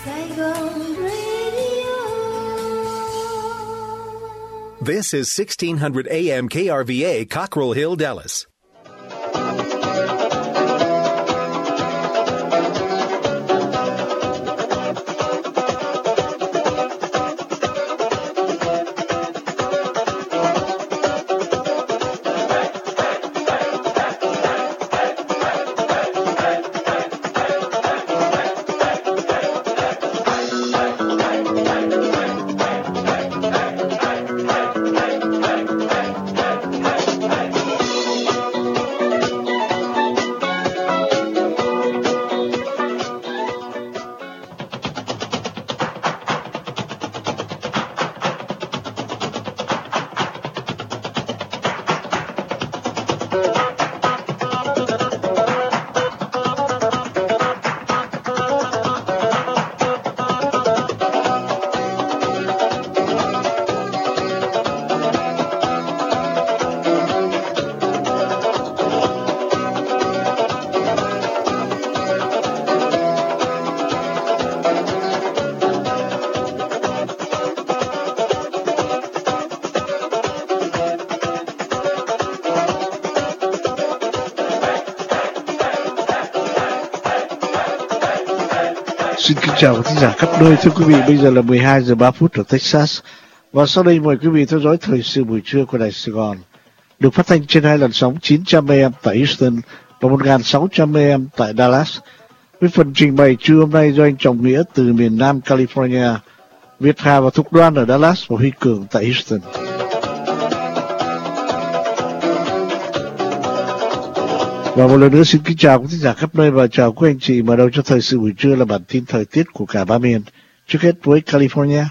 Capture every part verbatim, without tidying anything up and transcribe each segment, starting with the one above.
This is sixteen hundred A M K R V A, Cockrell Hill, Dallas. Xin kính chào quý thính giả khắp nơi. Thưa quý vị, bây giờ là mười hai giờ ba phút ở Texas. Và sau đây mời quý vị theo dõi thời sự buổi trưa của Đài Sài Gòn, được phát thanh trên hai làn sóng chín trăm A M tại Houston và một nghìn sáu trăm A M tại Dallas. Với phần trình bày trưa hôm nay do anh Trọng Nghĩa từ miền Nam California, Việt Hà và Thục Đoan ở Dallas và Huy Cường tại Houston. Và một lần nữa xin kính chào quý thính giả khắp nơi và chào quý anh chị. Mở đầu cho thời sự buổi trưa là bản tin thời tiết của cả ba miền. Trước hết với California.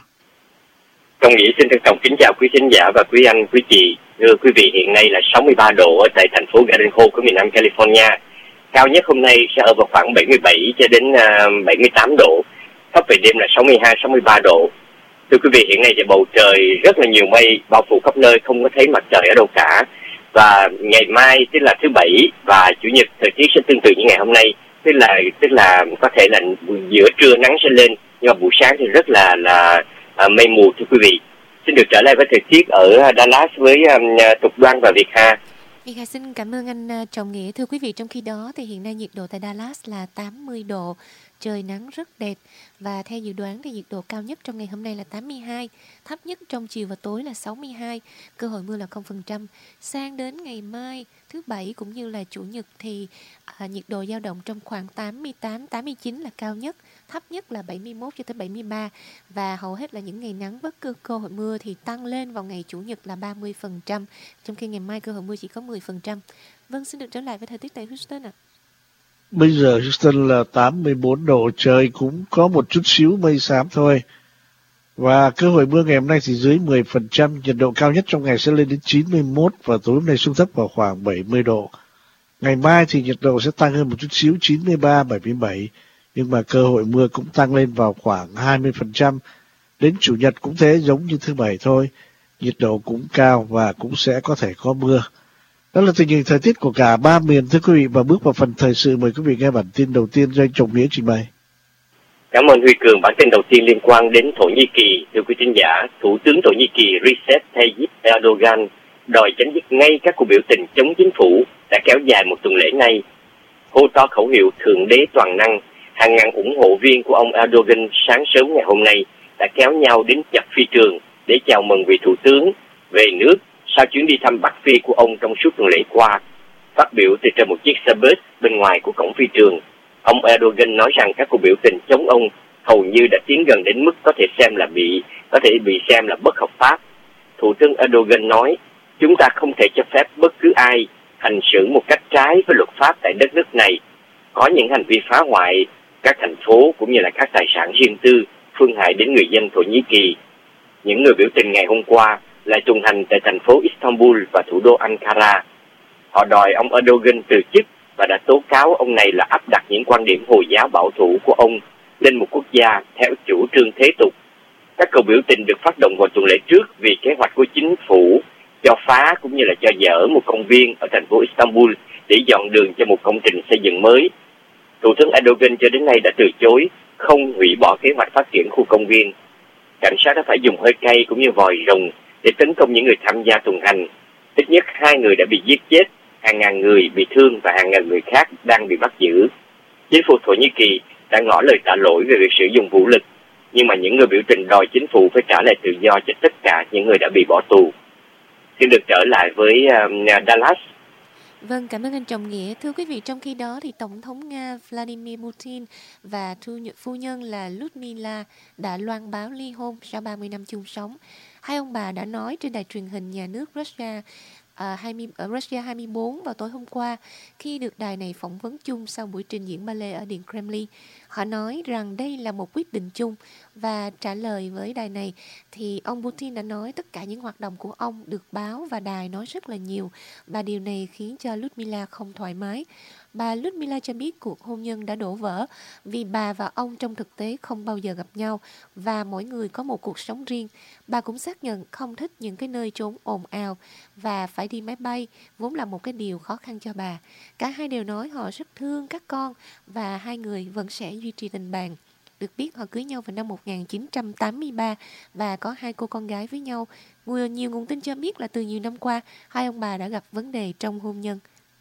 Trọng Nghĩa xin trân trọng kính chào quý khán giả và quý anh, quý chị. Thưa quý vị, hiện nay là sáu mươi ba độ ở tại thành phố Garden Hall của miền Nam California. Cao nhất hôm nay sẽ ở vào khoảng bảy mươi bảy cho đến bảy mươi tám độ. Thấp về đêm là sáu mươi hai, sáu mươi ba độ. Thưa quý vị, hiện nay thì bầu trời rất là nhiều mây bao phủ khắp nơi, không có thấy mặt trời ở đâu cả. Và ngày mai tức là thứ bảy và chủ nhật thời tiết sẽ tương tự như ngày hôm nay, tức là tức là có thể là giữa trưa nắng sẽ lên nhưng mà buổi sáng thì rất là là à, mây mù. Thưa quý vị, xin được trở lại với thời tiết ở Dallas với um, Tục Đoan và Việt Hà. Việt Hà xin cảm ơn anh Trọng Nghĩa. Thưa quý vị, trong khi đó thì hiện nay nhiệt độ tại Dallas là tám mươi độ, trời nắng rất đẹp và theo dự đoán thì nhiệt độ cao nhất trong ngày hôm nay là tám mươi hai, thấp nhất trong chiều và tối là sáu mươi hai, cơ hội mưa là không phần trăm. Sang đến ngày mai thứ bảy cũng như là chủ nhật thì à, nhiệt độ dao động trong khoảng tám mươi tám, tám mươi chín là cao nhất, thấp nhất là bảy mươi mốt cho tới bảy mươi ba và hầu hết là những ngày nắng với cơ, cơ hội mưa thì tăng lên vào ngày chủ nhật là ba mươi phần trăm, trong khi ngày mai cơ hội mưa chỉ có mười phần trăm. Vâng, xin được trở lại với thời tiết tại Houston ạ. À. Bây giờ Houston là tám mươi bốn độ, trời cũng có một chút xíu mây xám thôi. Và cơ hội mưa ngày hôm nay thì dưới mười phần trăm, nhiệt độ cao nhất trong ngày sẽ lên đến chín mươi mốt và tối hôm nay xuống thấp vào khoảng bảy mươi độ. Ngày mai thì nhiệt độ sẽ tăng hơn một chút xíu, chín mươi ba, bảy mươi bảy, nhưng mà cơ hội mưa cũng tăng lên vào khoảng hai mươi phần trăm. Đến chủ nhật cũng thế, giống như thứ bảy thôi, nhiệt độ cũng cao và cũng sẽ có thể có mưa. Đó là tình hình thời tiết của cả ba miền, thưa quý vị, và bước vào phần thời sự, mời quý vị nghe bản tin đầu tiên do anh Trọng Nghĩa trình bày. Cảm ơn Huy Cường. Bản tin đầu tiên liên quan đến Thổ Nhĩ Kỳ. Thưa quý thính giả, Thủ tướng Thổ Nhĩ Kỳ Recep Tayyip Erdogan đòi chấm dứt ngay các cuộc biểu tình chống chính phủ đã kéo dài một tuần lễ nay. Hô to khẩu hiệu Thượng đế toàn năng, hàng ngàn ủng hộ viên của ông Erdogan sáng sớm ngày hôm nay đã kéo nhau đến chặt phi trường để chào mừng vị thủ tướng về nước sau chuyến đi thăm Bắc Phi của ông trong suốt tuần lễ qua. Phát biểu từ trên một chiếc xe bus bên ngoài của cổng phi trường, ông Erdogan nói rằng các cuộc biểu tình chống ông hầu như đã tiến gần đến mức có thể xem là bị có thể bị xem là bất hợp pháp. Thủ tướng Erdogan nói, chúng ta không thể cho phép bất cứ ai hành xử một cách trái với luật pháp tại đất nước này, có những hành vi phá hoại các thành phố cũng như là các tài sản riêng tư, phương hại đến người dân Thổ Nhĩ Kỳ. Những người biểu tình ngày hôm qua lại tuần hành tại thành phố Istanbul và thủ đô Ankara. Họ đòi ông Erdogan từ chức và đã tố cáo ông này là áp đặt những quan điểm Hồi giáo bảo thủ của ông lên một quốc gia theo chủ trương thế tục. Các cuộc biểu tình được phát động vào tuần lễ trước vì kế hoạch của chính phủ cho phá cũng như là cho dỡ một công viên ở thành phố Istanbul để dọn đường cho một công trình xây dựng mới. Thủ tướng Erdogan cho đến nay đã từ chối không hủy bỏ kế hoạch phát triển khu công viên. Cảnh sát đã phải dùng hơi cay cũng như vòi rồng để tấn công những người tham gia tuần hành. Ít nhất hai người đã bị giết chết, hàng ngàn người bị thương và hàng ngàn người khác đang bị bắt giữ. Chính phủ Thổ Nhĩ Kỳ đã ngỏ lời tạ lỗi về việc sử dụng vũ lực, nhưng mà những người biểu tình đòi chính phủ phải trả lại tự do cho tất cả những người đã bị bỏ tù. Xin được trở lại với uh, Dallas. Vâng, cảm ơn anh Trọng Nghĩa. Thưa quý vị, trong khi đó thì Tổng thống Nga Vladimir Putin và phu nhân là Lyudmila đã loan báo ly hôn sau ba mươi năm chung sống. Hai ông bà đã nói trên đài truyền hình nhà nước Russia À, hai mươi, ở Russia hai mươi bốn vào tối hôm qua khi được đài này phỏng vấn chung sau buổi trình diễn ballet ở Điện Kremlin. Họ nói rằng đây là một quyết định chung và trả lời với đài này thì ông Putin đã nói tất cả những hoạt động của ông được báo và đài nói rất là nhiều và điều này khiến cho Lyudmila không thoải mái. Bà Lyudmila cho biết cuộc hôn nhân đã đổ vỡ vì bà và ông trong thực tế không bao giờ gặp nhau và mỗi người có một cuộc sống riêng. Bà cũng xác nhận không thích những cái nơi trốn ồn ào và phải đi máy bay, vốn là một cái điều khó khăn cho bà. Cả hai đều nói họ rất thương các con và hai người vẫn sẽ duy trì tình bạn. Được biết họ cưới nhau vào năm một nghìn chín trăm tám mươi ba và có hai cô con gái với nhau. Nhiều nguồn tin cho biết là từ nhiều năm qua, hai ông bà đã gặp vấn đề trong hôn nhân.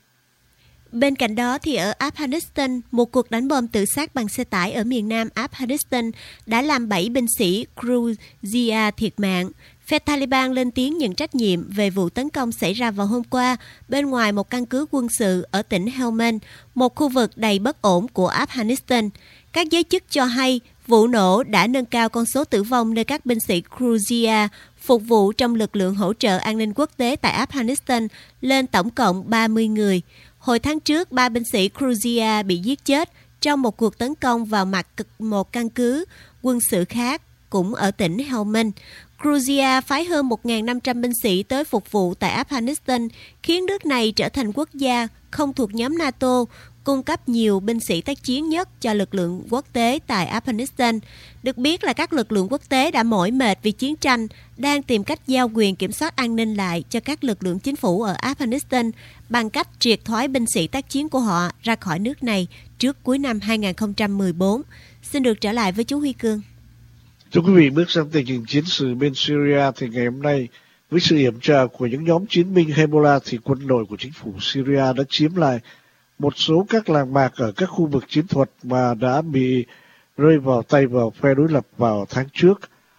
Bên cạnh đó thì ở Afghanistan, một cuộc đánh bom tự sát bằng xe tải ở miền nam Afghanistan đã làm bảy binh sĩ Georgia thiệt mạng. Phe Taliban lên tiếng nhận trách nhiệm về vụ tấn công xảy ra vào hôm qua bên ngoài một căn cứ quân sự ở tỉnh Helmand, một khu vực đầy bất ổn của Afghanistan. Các giới chức cho hay vụ nổ đã nâng cao con số tử vong nơi các binh sĩ Georgia phục vụ trong lực lượng hỗ trợ an ninh quốc tế tại Afghanistan lên tổng cộng ba mươi người. Hồi tháng trước, ba binh sĩ Georgia bị giết chết trong một cuộc tấn công vào mặt một căn cứ quân sự khác cũng ở tỉnh Helmand. Georgia phái hơn một nghìn năm trăm binh sĩ tới phục vụ tại Afghanistan, khiến nước này trở thành quốc gia không thuộc nhóm NATO, cung cấp nhiều binh sĩ tác chiến nhất cho lực lượng quốc tế tại Afghanistan. Được biết là các lực lượng quốc tế đã mỏi mệt vì chiến tranh, đang tìm cách giao quyền kiểm soát an ninh lại cho các lực lượng chính phủ ở Afghanistan bằng cách triệt thoái binh sĩ tác chiến của họ ra khỏi nước này trước cuối năm hai nghìn không trăm mười bốn. Xin được trở lại với chú Huy Cương. Thưa quý vị, bước sang tình hình chiến sự bên Syria thì ngày hôm nay với sự yểm trợ của những nhóm chiến binh Hezbollah thì quân đội của chính phủ Syria đã chiếm lại một số các làng mạc ở các khu vực chiến thuật mà đã bị rơi vào tay vào phe đối lập vào tháng trước.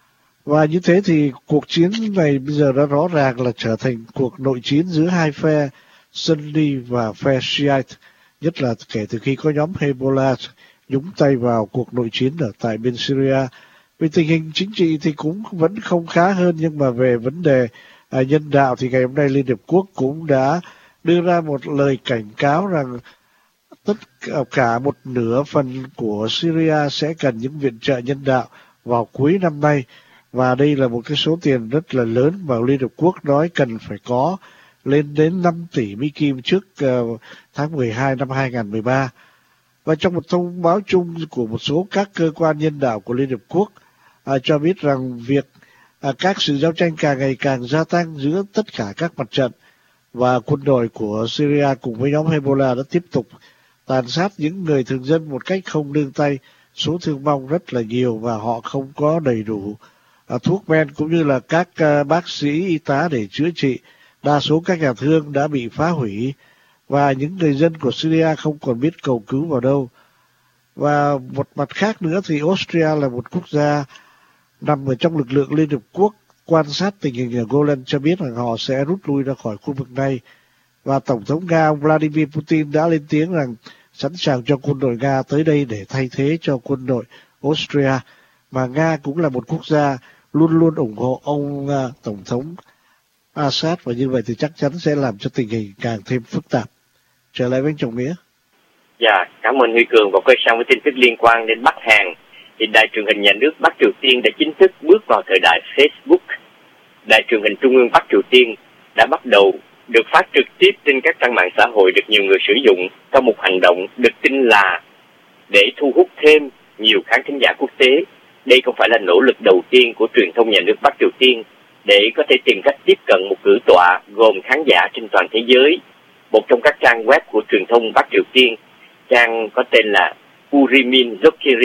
Và như thế thì cuộc chiến này bây giờ đã rõ ràng là trở thành cuộc nội chiến giữa hai phe Sunni và phe Shiite, nhất là kể từ khi có nhóm Hezbollah nhúng tay vào cuộc nội chiến ở tại bên Syria. Về tình hình chính trị thì cũng vẫn không khá hơn, nhưng mà về vấn đề à, nhân đạo thì ngày hôm nay Liên Hiệp Quốc cũng đã đưa ra một lời cảnh cáo rằng tất cả một nửa phần của Syria sẽ cần những viện trợ nhân đạo vào cuối năm nay. Và đây là một cái số tiền rất là lớn mà Liên Hợp Quốc nói cần phải có, lên đến năm tỷ Mỹ Kim trước uh, tháng mười hai năm hai nghìn không trăm mười ba. Và trong một thông báo chung của một số các cơ quan nhân đạo của Liên Hợp Quốc uh, cho biết rằng việc uh, các sự giao tranh càng ngày càng gia tăng giữa tất cả các mặt trận, và quân đội của Syria cùng với nhóm Hezbollah đã tiếp tục tàn sát những người thường dân một cách không nương tay. Số thương vong rất là nhiều và họ không có đầy đủ à, thuốc men cũng như là các à, bác sĩ y tá để chữa trị. Đa số các nhà thương đã bị phá hủy và những người dân của Syria không còn biết cầu cứu vào đâu. Và một mặt khác nữa thì Austria là một quốc gia nằm ở trong lực lượng Liên Hợp Quốc quan sát tình hình ở Golan cho biết rằng họ sẽ rút lui ra khỏi khu vực này. Và Tổng thống Nga Vladimir Putin đã lên tiếng rằng sẵn sàng cho quân đội Nga tới đây để thay thế cho quân đội Austria, mà Nga cũng là một quốc gia luôn luôn ủng hộ ông uh, Tổng thống Assad, và như vậy thì chắc chắn sẽ làm cho tình hình càng thêm phức tạp. Trở lại với anh Trọng Nghĩa. Dạ, cảm ơn Huy Cường. Và quay sang với tin tức liên quan đến Bắc Hàn. Thì đài truyền hình nhà nước Bắc Triều Tiên đã chính thức bước vào thời đại Facebook. Đài truyền hình Trung ương Bắc Triều Tiên đã bắt đầu được phát trực tiếp trên các trang mạng xã hội được nhiều người sử dụng trong một hành động được tin là để thu hút thêm nhiều khán thính giả quốc tế. Đây không phải là nỗ lực đầu tiên của truyền thông nhà nước Bắc Triều Tiên để có thể tìm cách tiếp cận một cử tọa gồm khán giả trên toàn thế giới. Một trong các trang web của truyền thông Bắc Triều Tiên, trang có tên là Urimin Zokiri,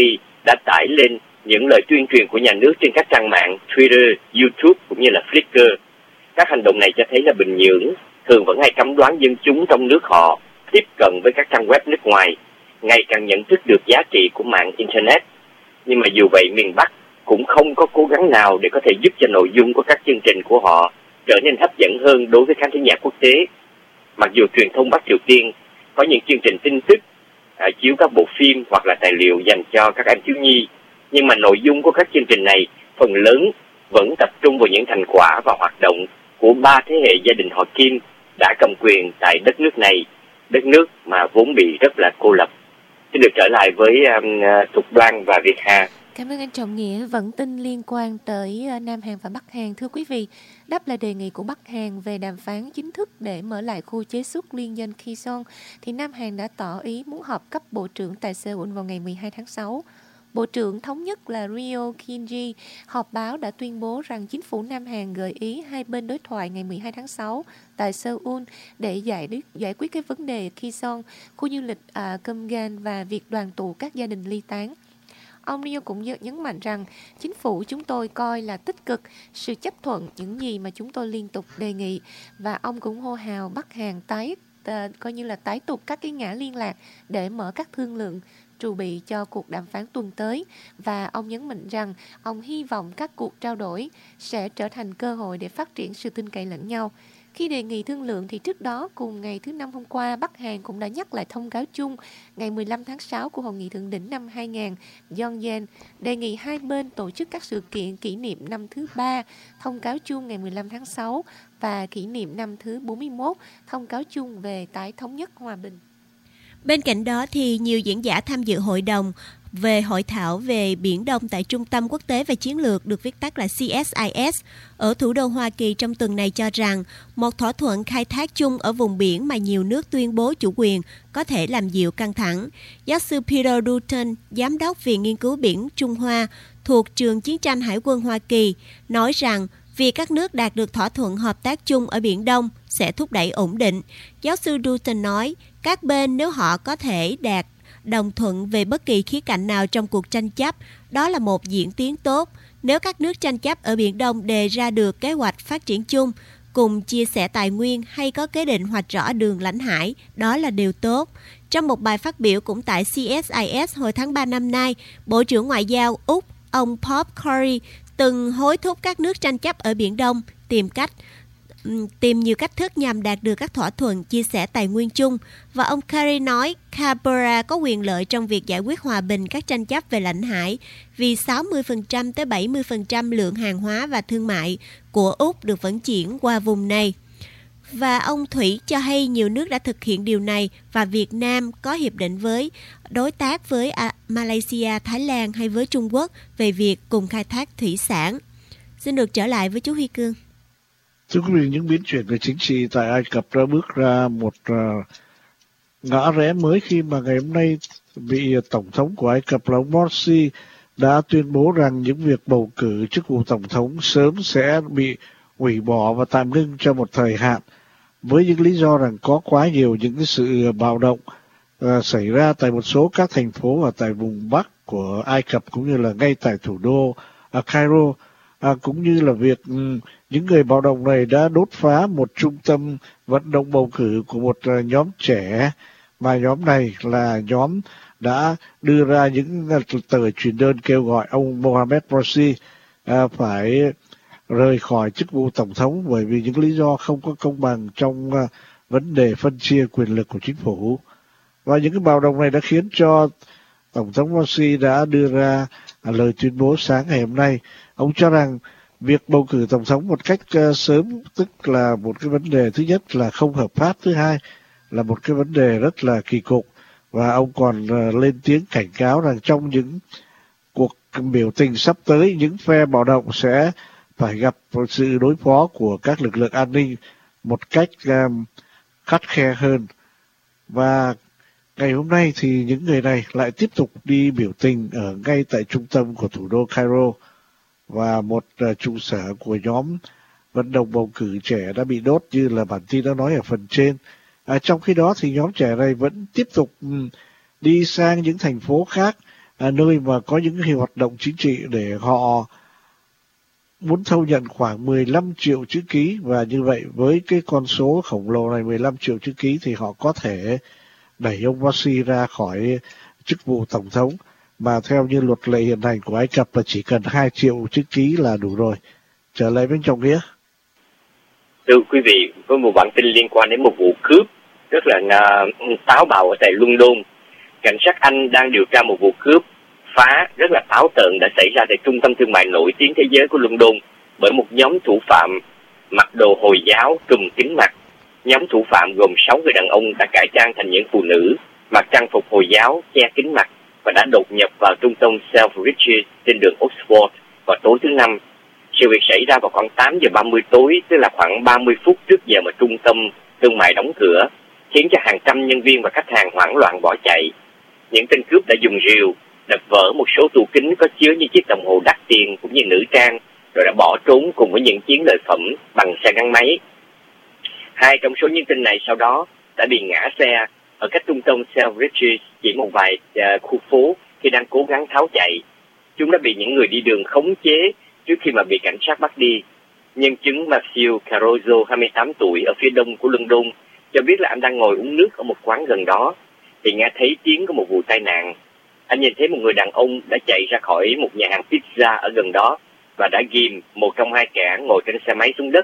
đã tải lên những lời tuyên truyền của nhà nước trên các trang mạng Twitter, YouTube cũng như là Flickr. Các hành động này cho thấy là Bình Nhưỡng thường vẫn hay cấm đoán dân chúng trong nước họ tiếp cận với các trang web nước ngoài, ngày càng nhận thức được giá trị của mạng Internet. Nhưng mà dù vậy, miền Bắc cũng không có cố gắng nào để có thể giúp cho nội dung của các chương trình của họ trở nên hấp dẫn hơn đối với khán thính giả quốc tế. Mặc dù truyền thông Bắc Triều Tiên có những chương trình tin tức, à, chiếu các bộ phim hoặc là tài liệu dành cho các em thiếu nhi, nhưng mà nội dung của các chương trình này phần lớn vẫn tập trung vào những thành quả và hoạt động của ba thế hệ gia đình họ Kim đã cầm quyền tại đất nước này, đất nước mà vốn bị rất là cô lập. Xin được trở lại với um, Thục Đoan và Việt Hà. Cảm ơn anh Trọng Nghĩa. Vẫn tin liên quan tới Nam Hàn và Bắc Hàn. Thưa quý vị, đáp lại đề nghị của Bắc Hàn về đàm phán chính thức để mở lại khu chế xuất liên doanh Kaesong, thì Nam Hàn đã tỏ ý muốn họp cấp bộ trưởng tại Seoul vào ngày mười hai tháng sáu. Bộ trưởng thống nhất là Ryo Kim-ji họp báo đã tuyên bố rằng chính phủ Nam Hàn gợi ý hai bên đối thoại ngày mười hai tháng sáu tại Seoul để giải, giải quyết cái vấn đề Kaesong, khu du lịch à, Kumgan và việc đoàn tụ các gia đình ly tán. Ông Ryo cũng nhấn mạnh rằng chính phủ chúng tôi coi là tích cực sự chấp thuận những gì mà chúng tôi liên tục đề nghị, và ông cũng hô hào Bắc Hàn tái uh, coi như là tái tục các cái ngã liên lạc để mở các thương lượng trù bị cho cuộc đàm phán tuần tới. Và ông nhấn mạnh rằng ông hy vọng các cuộc trao đổi sẽ trở thành cơ hội để phát triển sự tin cậy lẫn nhau. Khi đề nghị thương lượng thì trước đó cùng ngày thứ Năm hôm qua, Bắc Hàn cũng đã nhắc lại thông cáo chung ngày mười lăm tháng sáu của Hội nghị Thượng đỉnh năm hai nghìn Yongyen, đề nghị hai bên tổ chức các sự kiện kỷ niệm năm thứ ba, thông cáo chung ngày mười lăm tháng sáu, và kỷ niệm năm thứ bốn mươi mốt, thông cáo chung về tái thống nhất hòa bình. Bên cạnh đó thì nhiều diễn giả tham dự hội đồng về hội thảo về Biển Đông tại Trung tâm Quốc tế về Chiến lược, được viết tắt là C S I S, ở thủ đô Hoa Kỳ trong tuần này cho rằng một thỏa thuận khai thác chung ở vùng biển mà nhiều nước tuyên bố chủ quyền có thể làm dịu căng thẳng. Giáo sư Peter Dutton, giám đốc Viện Nghiên cứu Biển Trung Hoa thuộc Trường Chiến tranh Hải quân Hoa Kỳ, nói rằng việc các nước đạt được thỏa thuận hợp tác chung ở Biển Đông sẽ thúc đẩy ổn định. Giáo sư Dutton nói, các bên nếu họ có thể đạt đồng thuận về bất kỳ khía cạnh nào trong cuộc tranh chấp, đó là một diễn tiến tốt. Nếu các nước tranh chấp ở Biển Đông đề ra được kế hoạch phát triển chung, cùng chia sẻ tài nguyên hay có kế định hoạch rõ đường lãnh hải, đó là điều tốt. Trong một bài phát biểu cũng tại C S I S hồi tháng ba năm nay, Bộ trưởng Ngoại giao Úc, ông Bob Curry, từng hối thúc các nước tranh chấp ở Biển Đông tìm cách tìm nhiều cách thức nhằm đạt được các thỏa thuận chia sẻ tài nguyên chung. Và ông Kerry nói Canberra có quyền lợi trong việc giải quyết hòa bình các tranh chấp về lãnh hải, vì sáu mươi phần trăm tới bảy mươi phần trăm lượng hàng hóa và thương mại của Úc được vận chuyển qua vùng này. Và ông Thủy cho hay nhiều nước đã thực hiện điều này, và Việt Nam có hiệp định với đối tác với Malaysia, Thái Lan hay với Trung Quốc về việc cùng khai thác thủy sản. Xin được trở lại với chú Huy Cương. Thưa quý vị, những biến chuyển về chính trị tại Ai Cập đã bước ra một uh, ngã rẽ mới khi mà ngày hôm nay vị Tổng thống của Ai Cập là ông Morsi đã tuyên bố rằng những việc bầu cử chức vụ Tổng thống sớm sẽ bị hủy bỏ và tạm ngưng cho một thời hạn, với những lý do rằng có quá nhiều những cái sự bạo động uh, xảy ra tại một số các thành phố ở tại vùng Bắc của Ai Cập, cũng như là ngay tại thủ đô uh, Cairo. À, cũng như là việc um, những người bạo động này đã đốt phá một trung tâm vận động bầu cử của một uh, nhóm trẻ, mà nhóm này là nhóm đã đưa ra những uh, tờ truyền đơn kêu gọi ông Mohamed Morsi uh, phải rời khỏi chức vụ tổng thống bởi vì những lý do không có công bằng trong uh, vấn đề phân chia quyền lực của chính phủ. Và những cái bạo động này đã khiến cho Tổng thống Morsi đã đưa ra uh, lời tuyên bố sáng ngày hôm nay. Ông cho rằng việc bầu cử tổng thống một cách uh, sớm tức là một cái vấn đề thứ nhất là không hợp pháp, thứ hai là một cái vấn đề rất là kỳ cục. Và ông còn uh, lên tiếng cảnh cáo rằng trong những cuộc biểu tình sắp tới, những phe bạo động sẽ phải gặp sự đối phó của các lực lượng an ninh một cách um, khắt khe hơn. Và ngày hôm nay thì những người này lại tiếp tục đi biểu tình ở ngay tại trung tâm của thủ đô Cairo, và một uh, trụ sở của nhóm vận động bầu cử trẻ đã bị đốt như là bản tin đã nói ở phần trên. À, trong khi đó thì nhóm trẻ này vẫn tiếp tục um, đi sang những thành phố khác à, nơi mà có những cái hoạt động chính trị để họ muốn thâu nhận khoảng mười lăm triệu chữ ký, và như vậy với cái con số khổng lồ này mười lăm triệu chữ ký thì họ có thể đẩy ông Morsi ra khỏi chức vụ tổng thống, mà theo như luật lệ hiện hành của Ai Cập là chỉ cần hai triệu chữ ký là đủ rồi. Trở lại với Trọng Nghĩa. Thưa quý vị, với một bản tin liên quan đến một vụ cướp rất là uh, táo bạo ở tại London. Cảnh sát Anh đang điều tra một vụ cướp phá rất là táo tợn đã xảy ra tại trung tâm thương mại nổi tiếng thế giới của London bởi một nhóm thủ phạm mặc đồ Hồi giáo trùm kín mặt. Nhóm thủ phạm gồm sáu người đàn ông đã cải trang thành những phụ nữ mặc trang phục Hồi giáo che kín mặt và đã đột nhập vào trung tâm Selfridges trên đường Oxford vào tối thứ Năm. Sự việc xảy ra vào khoảng tám giờ ba mươi tối, tức là khoảng ba mươi phút trước giờ mà trung tâm thương mại đóng cửa, khiến cho hàng trăm nhân viên và khách hàng hoảng loạn bỏ chạy. Những tên cướp đã dùng rìu đập vỡ một số tủ kính có chứa những chiếc đồng hồ đắt tiền cũng như nữ trang, rồi đã bỏ trốn cùng với những chiến lợi phẩm bằng xe gắn máy. Hai trong số những tên này sau đó đã bị ngã xe ở cách trung tâm Selfridges chỉ một vài uh, khu phố khi đang cố gắng tháo chạy. Chúng đã bị những người đi đường khống chế trước khi mà bị cảnh sát bắt đi. Nhân chứng Matthew Carozzo, hai mươi tám tuổi, ở phía đông của London, cho biết là anh đang ngồi uống nước ở một quán gần đó thì nghe thấy tiếng của một vụ tai nạn. Anh nhìn thấy một người đàn ông đã chạy ra khỏi một nhà hàng pizza ở gần đó và đã ghim một trong hai kẻ ngồi trên xe máy xuống đất.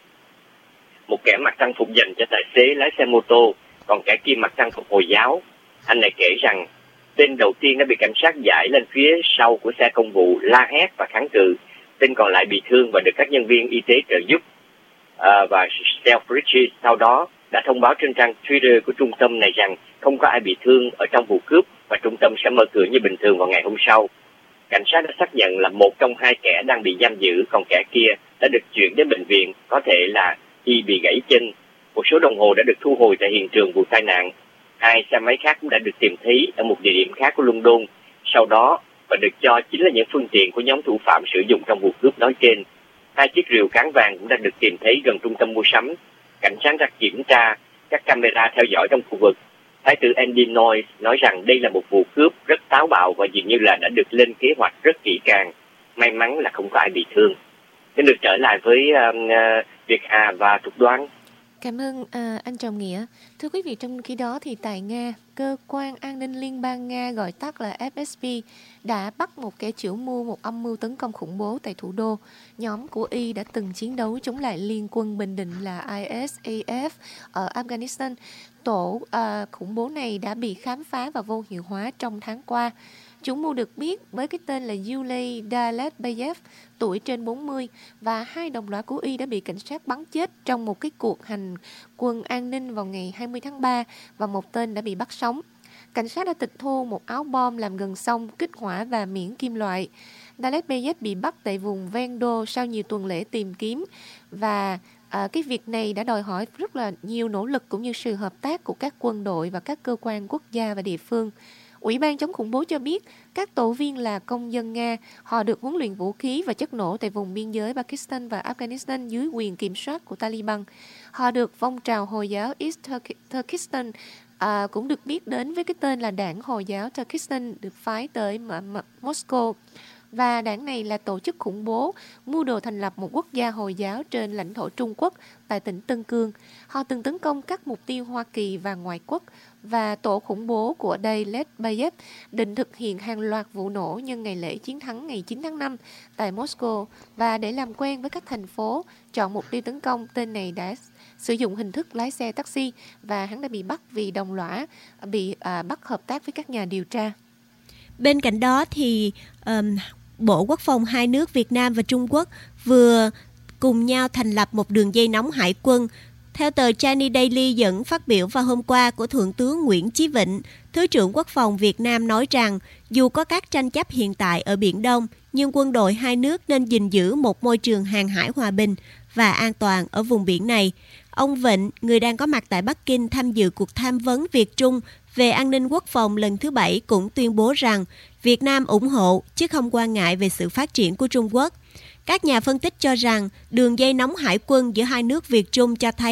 Một kẻ mặc trang phục dành cho tài xế lái xe mô tô, còn kẻ kia mặc trang phục Hồi giáo. Anh này kể rằng tên đầu tiên đã bị cảnh sát giải lên phía sau của xe công vụ, la hét và kháng cự. Tên còn lại bị thương và được các nhân viên y tế trợ giúp. À, và Selfridges sau đó đã thông báo trên trang Twitter của trung tâm này rằng không có ai bị thương ở trong vụ cướp và trung tâm sẽ mở cửa như bình thường vào ngày hôm sau. Cảnh sát đã xác nhận là một trong hai kẻ đang bị giam giữ, còn kẻ kia đã được chuyển đến bệnh viện, có thể là y bị gãy chân. Một số đồng hồ đã được thu hồi tại hiện trường vụ tai nạn. Hai xe máy khác cũng đã được tìm thấy ở một địa điểm khác của London sau đó và được cho chính là những phương tiện của nhóm thủ phạm sử dụng trong vụ cướp nói trên. Hai chiếc rìu cán vàng cũng đã được tìm thấy gần trung tâm mua sắm. Cảnh sát đã kiểm tra các camera theo dõi trong khu vực. Thái tử Andy Noyes nói rằng đây là một vụ cướp rất táo bạo và dường như là đã được lên kế hoạch rất kỹ càng. May mắn là không có ai bị thương. Xin được trở lại với uh, uh, Việt Hà và Thục Đoan. Cảm ơn à, anh Trọng Nghĩa. Thưa quý vị, trong khi đó thì tại Nga, Cơ quan An ninh Liên bang Nga gọi tắt là ép ét pê đã bắt một kẻ chủ mưu một âm mưu tấn công khủng bố tại thủ đô. Nhóm của y đã từng chiến đấu chống lại liên quân bình định là i ét a ép ở Afghanistan. Tổ à, khủng bố này đã bị khám phá và vô hiệu hóa trong tháng qua. Chủ mưu được biết với cái tên là Yuli Daletbayev, tuổi trên bốn mươi, và hai đồng lõa của y đã bị cảnh sát bắn chết trong một cái cuộc hành quân an ninh vào ngày hai mươi tháng ba, và một tên đã bị bắt sống. Cảnh sát đã tịch thu một áo bom làm gần xong, kích hỏa và miễn kim loại. Daletbayev bị bắt tại vùng Vendo sau nhiều tuần lễ tìm kiếm, và à, cái việc này đã đòi hỏi rất là nhiều nỗ lực cũng như sự hợp tác của các quân đội và các cơ quan quốc gia và địa phương. Ủy ban chống khủng bố cho biết các tổ viên là công dân Nga, họ được huấn luyện vũ khí và chất nổ tại vùng biên giới Pakistan và Afghanistan dưới quyền kiểm soát của Taliban. Họ được phong trào Hồi giáo East Turkestan, à, cũng được biết đến với cái tên là Đảng Hồi giáo Turkestan, được phái tới Moscow. Và đảng này là tổ chức khủng bố mưu đồ thành lập một quốc gia Hồi giáo trên lãnh thổ Trung Quốc tại tỉnh Tân Cương. Họ từng tấn công các mục tiêu Hoa Kỳ và ngoại quốc, và tổ khủng bố của Daletbayev định thực hiện hàng loạt vụ nổ nhân ngày lễ chiến thắng ngày chín tháng năm tại Moscow. Và để làm quen với các thành phố chọn mục tiêu tấn công, tên này đã sử dụng hình thức lái xe taxi, và hắn đã bị bắt vì đồng lõa, bị à, bắt hợp tác với các nhà điều tra. Bên cạnh đó thì um, Bộ Quốc phòng hai nước Việt Nam và Trung Quốc vừa cùng nhau thành lập một đường dây nóng hải quân. Theo tờ Chinese Daily dẫn phát biểu vào hôm qua của Thượng tướng Nguyễn Chí Vịnh, Thứ trưởng Quốc phòng Việt Nam nói rằng dù có các tranh chấp hiện tại ở Biển Đông, nhưng quân đội hai nước nên gìn giữ một môi trường hàng hải hòa bình và an toàn ở vùng biển này. Ông Vịnh, người đang có mặt tại Bắc Kinh tham dự cuộc tham vấn Việt Trung về an ninh quốc phòng lần thứ bảy, cũng tuyên bố rằng Việt Nam ủng hộ chứ không quan ngại về sự phát triển của Trung Quốc. Các nhà phân tích cho rằng đường dây nóng hải quân giữa hai nước Việt Trung cho thấy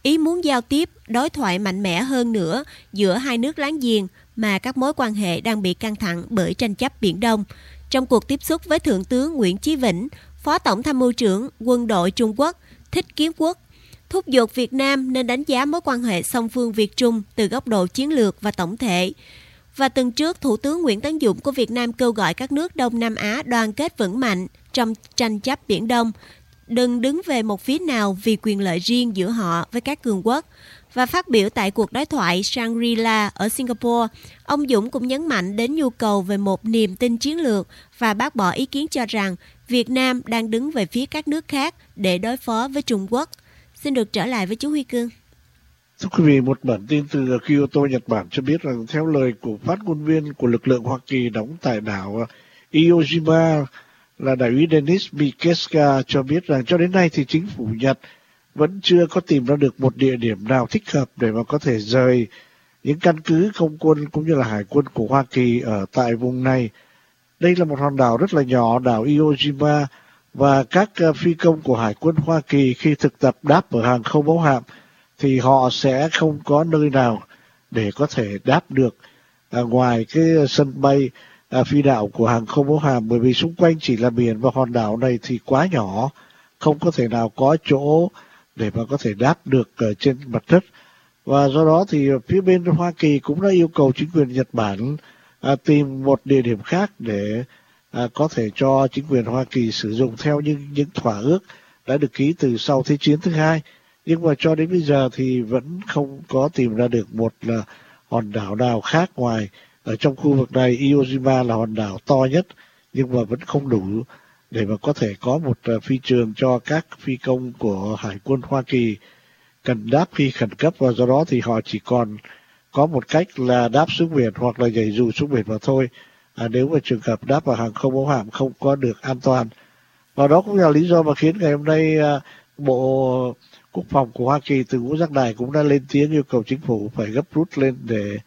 ý muốn giao tiếp, đối thoại mạnh mẽ hơn nữa giữa hai nước láng giềng mà các mối quan hệ đang bị căng thẳng bởi tranh chấp Biển Đông. Trong cuộc tiếp xúc với Thượng tướng Nguyễn Chí Vĩnh, Phó Tổng tham mưu trưởng Quân đội Trung Quốc Thích Kiến Quốc, thúc giục Việt Nam nên đánh giá mối quan hệ song phương Việt-Trung từ góc độ chiến lược và tổng thể. Và tuần trước, Thủ tướng Nguyễn Tấn Dũng của Việt Nam kêu gọi các nước Đông Nam Á đoàn kết vững mạnh trong tranh chấp Biển Đông, đừng đứng về một phía nào vì quyền lợi riêng giữa họ với các cường quốc. Và phát biểu tại cuộc đối thoại Shangri-La ở Singapore, ông Dũng cũng nhấn mạnh đến nhu cầu về một niềm tin chiến lược và bác bỏ ý kiến cho rằng Việt Nam đang đứng về phía các nước khác để đối phó với Trung Quốc. Xin được trở lại với chú Huy Cương. Thưa quý vị, một bản tin từ Kyoto, Nhật Bản cho biết rằng theo lời của phát ngôn viên của lực lượng Hoa Kỳ đóng tại đảo Iwo Jima là đại úy Denis Mikeska cho biết rằng cho đến nay thì chính phủ Nhật vẫn chưa có tìm ra được một địa điểm nào thích hợp để mà có thể rời những căn cứ không quân cũng như là hải quân của Hoa Kỳ ở tại vùng này. Đây là một hòn đảo rất là nhỏ, đảo Iwo Jima, và các phi công của hải quân Hoa Kỳ khi thực tập đáp ở hàng không mẫu hạm thì họ sẽ không có nơi nào để có thể đáp được à, ngoài cái sân bay à, phi đạo của hàng không mẫu hạm, bởi vì xung quanh chỉ là biển và hòn đảo này thì quá nhỏ, không có thể nào có chỗ để mà có thể đáp được ở trên mặt đất. Và do đó thì phía bên Hoa Kỳ cũng đã yêu cầu chính quyền Nhật Bản à, tìm một địa điểm khác để à, có thể cho chính quyền Hoa Kỳ sử dụng theo những, những thỏa ước đã được ký từ sau Thế chiến thứ hai. Nhưng mà cho đến bây giờ thì vẫn không có tìm ra được một là hòn đảo nào khác ngoài ở trong khu vực này. Iwo Jima là hòn đảo to nhất nhưng mà vẫn không đủ để mà có thể có một phi trường cho các phi công của Hải quân Hoa Kỳ cần đáp khi khẩn cấp, và do đó thì họ chỉ còn có một cách là đáp xuống biển hoặc là nhảy dù xuống biển mà thôi, à, nếu mà trường hợp đáp vào hàng không mẫu hạm không có được an toàn. Và đó cũng là lý do mà khiến ngày hôm nay à, Bộ Quốc phòng của Hoa Kỳ từ ngũ giác đài cũng đã lên tiếng yêu cầu chính phủ phải gấp rút lên để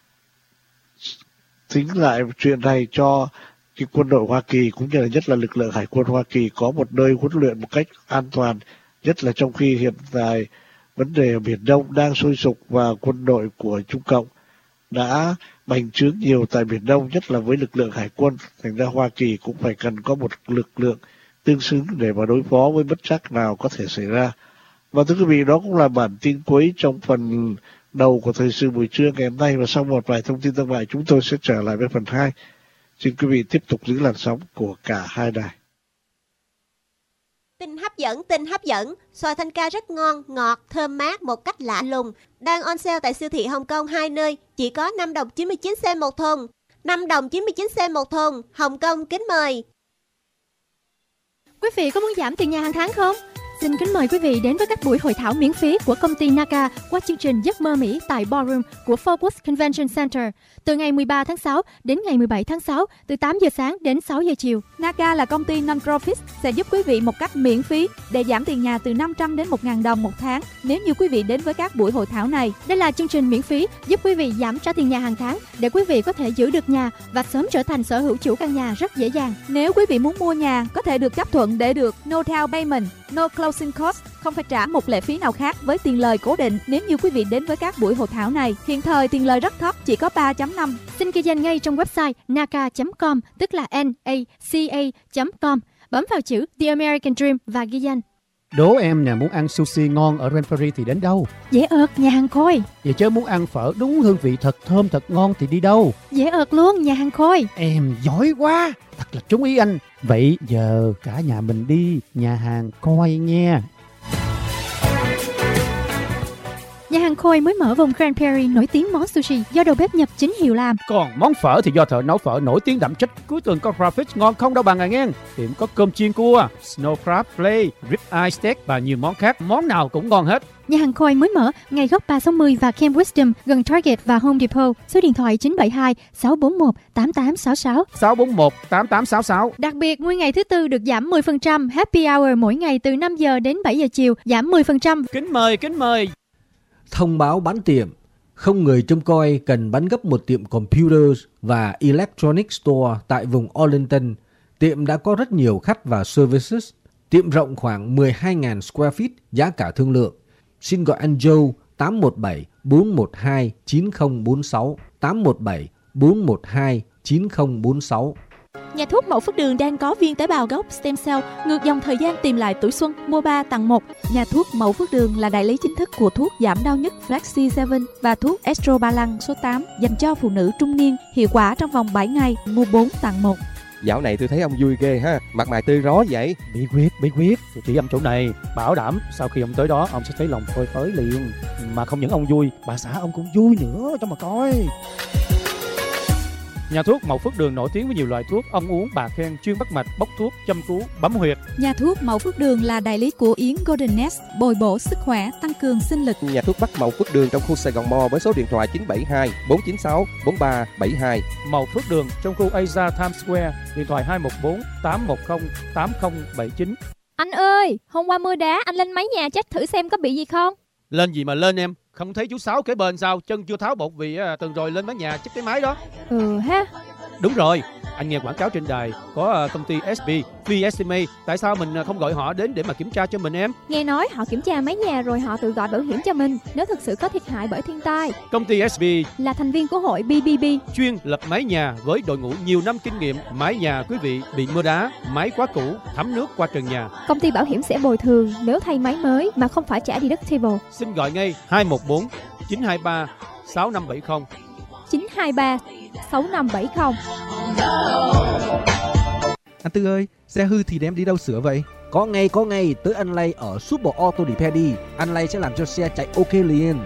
tính lại chuyện này cho cái quân đội Hoa Kỳ cũng như là nhất là lực lượng hải quân Hoa Kỳ có một nơi huấn luyện một cách an toàn, nhất là trong khi hiện tại vấn đề ở Biển Đông đang sôi sục và quân đội của Trung Cộng đã bành trướng nhiều tại Biển Đông, nhất là với lực lượng hải quân. Thành ra Hoa Kỳ cũng phải cần có một lực lượng tương xứng để mà đối phó với bất trắc nào có thể xảy ra. Và thưa quý vị, đó cũng là bản tin cuối trong phần đầu của thời sự buổi trưa ngày hôm nay, và sau một vài thông tin thương mại chúng tôi sẽ trở lại với phần hai. Xin quý vị tiếp tục giữ làn sóng của cả hai đài. Tin hấp dẫn, tin hấp dẫn. Xoài thanh ca rất ngon, ngọt, thơm mát một cách lạ lùng. Đang on sale tại siêu thị Hồng Kông hai nơi, chỉ có năm đồng chín mươi chín sen một thùng. năm đồng chín mươi chín sen một thùng. Hồng Kông kính mời. Quý vị có muốn giảm tiền nhà hàng tháng không? Xin kính mời quý vị đến với các buổi hội thảo miễn phí của công ty Naka qua chương trình Giấc mơ Mỹ tại Ballroom của Phobos Convention Center từ ngày mười ba tháng sáu đến ngày mười bảy tháng sáu từ tám giờ sáng đến sáu giờ chiều. Naka là công ty non-profit sẽ giúp quý vị một cách miễn phí để giảm tiền nhà từ năm trăm đến một nghìn đồng một tháng nếu như quý vị đến với các buổi hội thảo này. Đây là chương trình miễn phí giúp quý vị giảm trả tiền nhà hàng tháng để quý vị có thể giữ được nhà và sớm trở thành sở hữu chủ căn nhà rất dễ dàng. Nếu quý vị muốn mua nhà có thể được chấp thuận để được no down payment, no closing cost, không phải trả một lệ phí nào khác với tiền lời cố định nếu như quý vị đến với các buổi hội thảo này. Hiện thời tiền lời rất thấp, chỉ có ba chấm năm. Xin ghi danh ngay trong website naka chấm com, tức là N A C A chấm com. Bấm vào chữ The American Dream và ghi danh. Đố em nhà muốn ăn sushi ngon ở Renfrew thì đến đâu? Dễ ợt, nhà hàng Khôi. Vậy chứ muốn ăn phở đúng hương vị thật thơm thật ngon thì đi đâu? Dễ ợt luôn, nhà hàng Khôi. Em giỏi quá, thật là trúng ý anh. Vậy giờ cả nhà mình đi nhà hàng Khôi nha. Nhà hàng Khôi mới mở vùng Grand Prairie nổi tiếng món sushi do đầu bếp Nhật chính hiệu làm. Còn món phở thì do thợ nấu phở nổi tiếng đậm chất. Cuối tuần có crawfish ngon không đâu bằng à nghe. Tiệm có cơm chiên cua, snow crab, play, rib eye steak và nhiều món khác. Món nào cũng ngon hết. Nhà hàng Khôi mới mở ngay góc ba sáu mươi và Camp Wisdom gần Target và Home Depot. Số điện thoại chín bảy hai sáu bốn một tám tám sáu sáu. sáu bốn một tám tám sáu sáu. Đặc biệt, nguyên ngày thứ Tư được giảm mười phần trăm. Happy Hour mỗi ngày từ năm giờ đến bảy giờ chiều giảm mười phần trăm. Kính mời, kính mời. Thông báo bán tiệm. Không người trông coi cần bán gấp một tiệm Computers và Electronic Store tại vùng Arlington. Tiệm đã có rất nhiều khách và services. Tiệm rộng khoảng mười hai nghìn square feet, giá cả thương lượng. Xin gọi anh Joe tám một bảy bốn một hai chín không bốn sáu, tám một bảy bốn một hai chín không bốn sáu. Nhà thuốc Mậu Phước Đường đang có viên tế bào gốc stem cell ngược dòng thời gian tìm lại tuổi xuân, mua ba tặng một. Nhà thuốc Mậu Phước Đường là đại lý chính thức của thuốc giảm đau nhức Flexi bảy và thuốc Estrobalan số tám dành cho phụ nữ trung niên, hiệu quả trong vòng bảy ngày, mua bốn tặng một. Dạo này tôi thấy ông vui ghê ha, mặt mày tươi rói vậy. Bí quyết, bí quyết, chỉ ông chỗ này, bảo đảm sau khi ông tới đó ông sẽ thấy lòng phơi phới liền. Mà không những ông vui, bà xã ông cũng vui nữa, cho mà coi. Nhà thuốc Mậu Phước Đường nổi tiếng với nhiều loại thuốc ông uống bà khen chuyên bắt mạch, bốc thuốc, châm cứu, bấm huyệt. Nhà thuốc Mậu Phước Đường là đại lý của Yến Golden Nest, bồi bổ sức khỏe, tăng cường sinh lực. Nhà thuốc Bắc Mậu Phước Đường trong khu Sài Gòn Mall với số điện thoại chín bảy hai bốn chín sáu bốn ba bảy hai. Mậu Phước Đường trong khu Asia Times Square, điện thoại hai một bốn tám một không tám không bảy chín. Anh ơi, hôm qua mưa đá, anh lên mái nhà check thử xem có bị gì không? Lên gì mà lên em? Không thấy chú Sáu kế bên sao? Chân chưa tháo bột vì à, tuần rồi lên mái nhà check cái máy đó. Ừ ha. Đúng rồi, anh nghe quảng cáo trên đài có uh, công ty ét bê, vê ét em a. Tại sao mình không gọi họ đến để mà kiểm tra cho mình em? Nghe nói họ kiểm tra mái nhà rồi họ tự gọi bảo hiểm cho mình nếu thực sự có thiệt hại bởi thiên tai. Công ty ét bê là thành viên của hội bê bê bê, chuyên lập mái nhà với đội ngũ nhiều năm kinh nghiệm. Mái nhà quý vị bị mưa đá, máy quá cũ, thấm nước qua trần nhà. Công ty bảo hiểm sẽ bồi thường nếu thay máy mới mà không phải trả deductible. Xin gọi ngay hai một bốn chín hai ba sáu năm bảy không. chín hai ba sáu năm bảy không. Anh Tư ơi, xe hư thì đem đi đâu sửa vậy? Có ngay có ngay, tới anh Lay ở Super Auto Repair đi. Anh Lay sẽ làm cho xe chạy ok liền.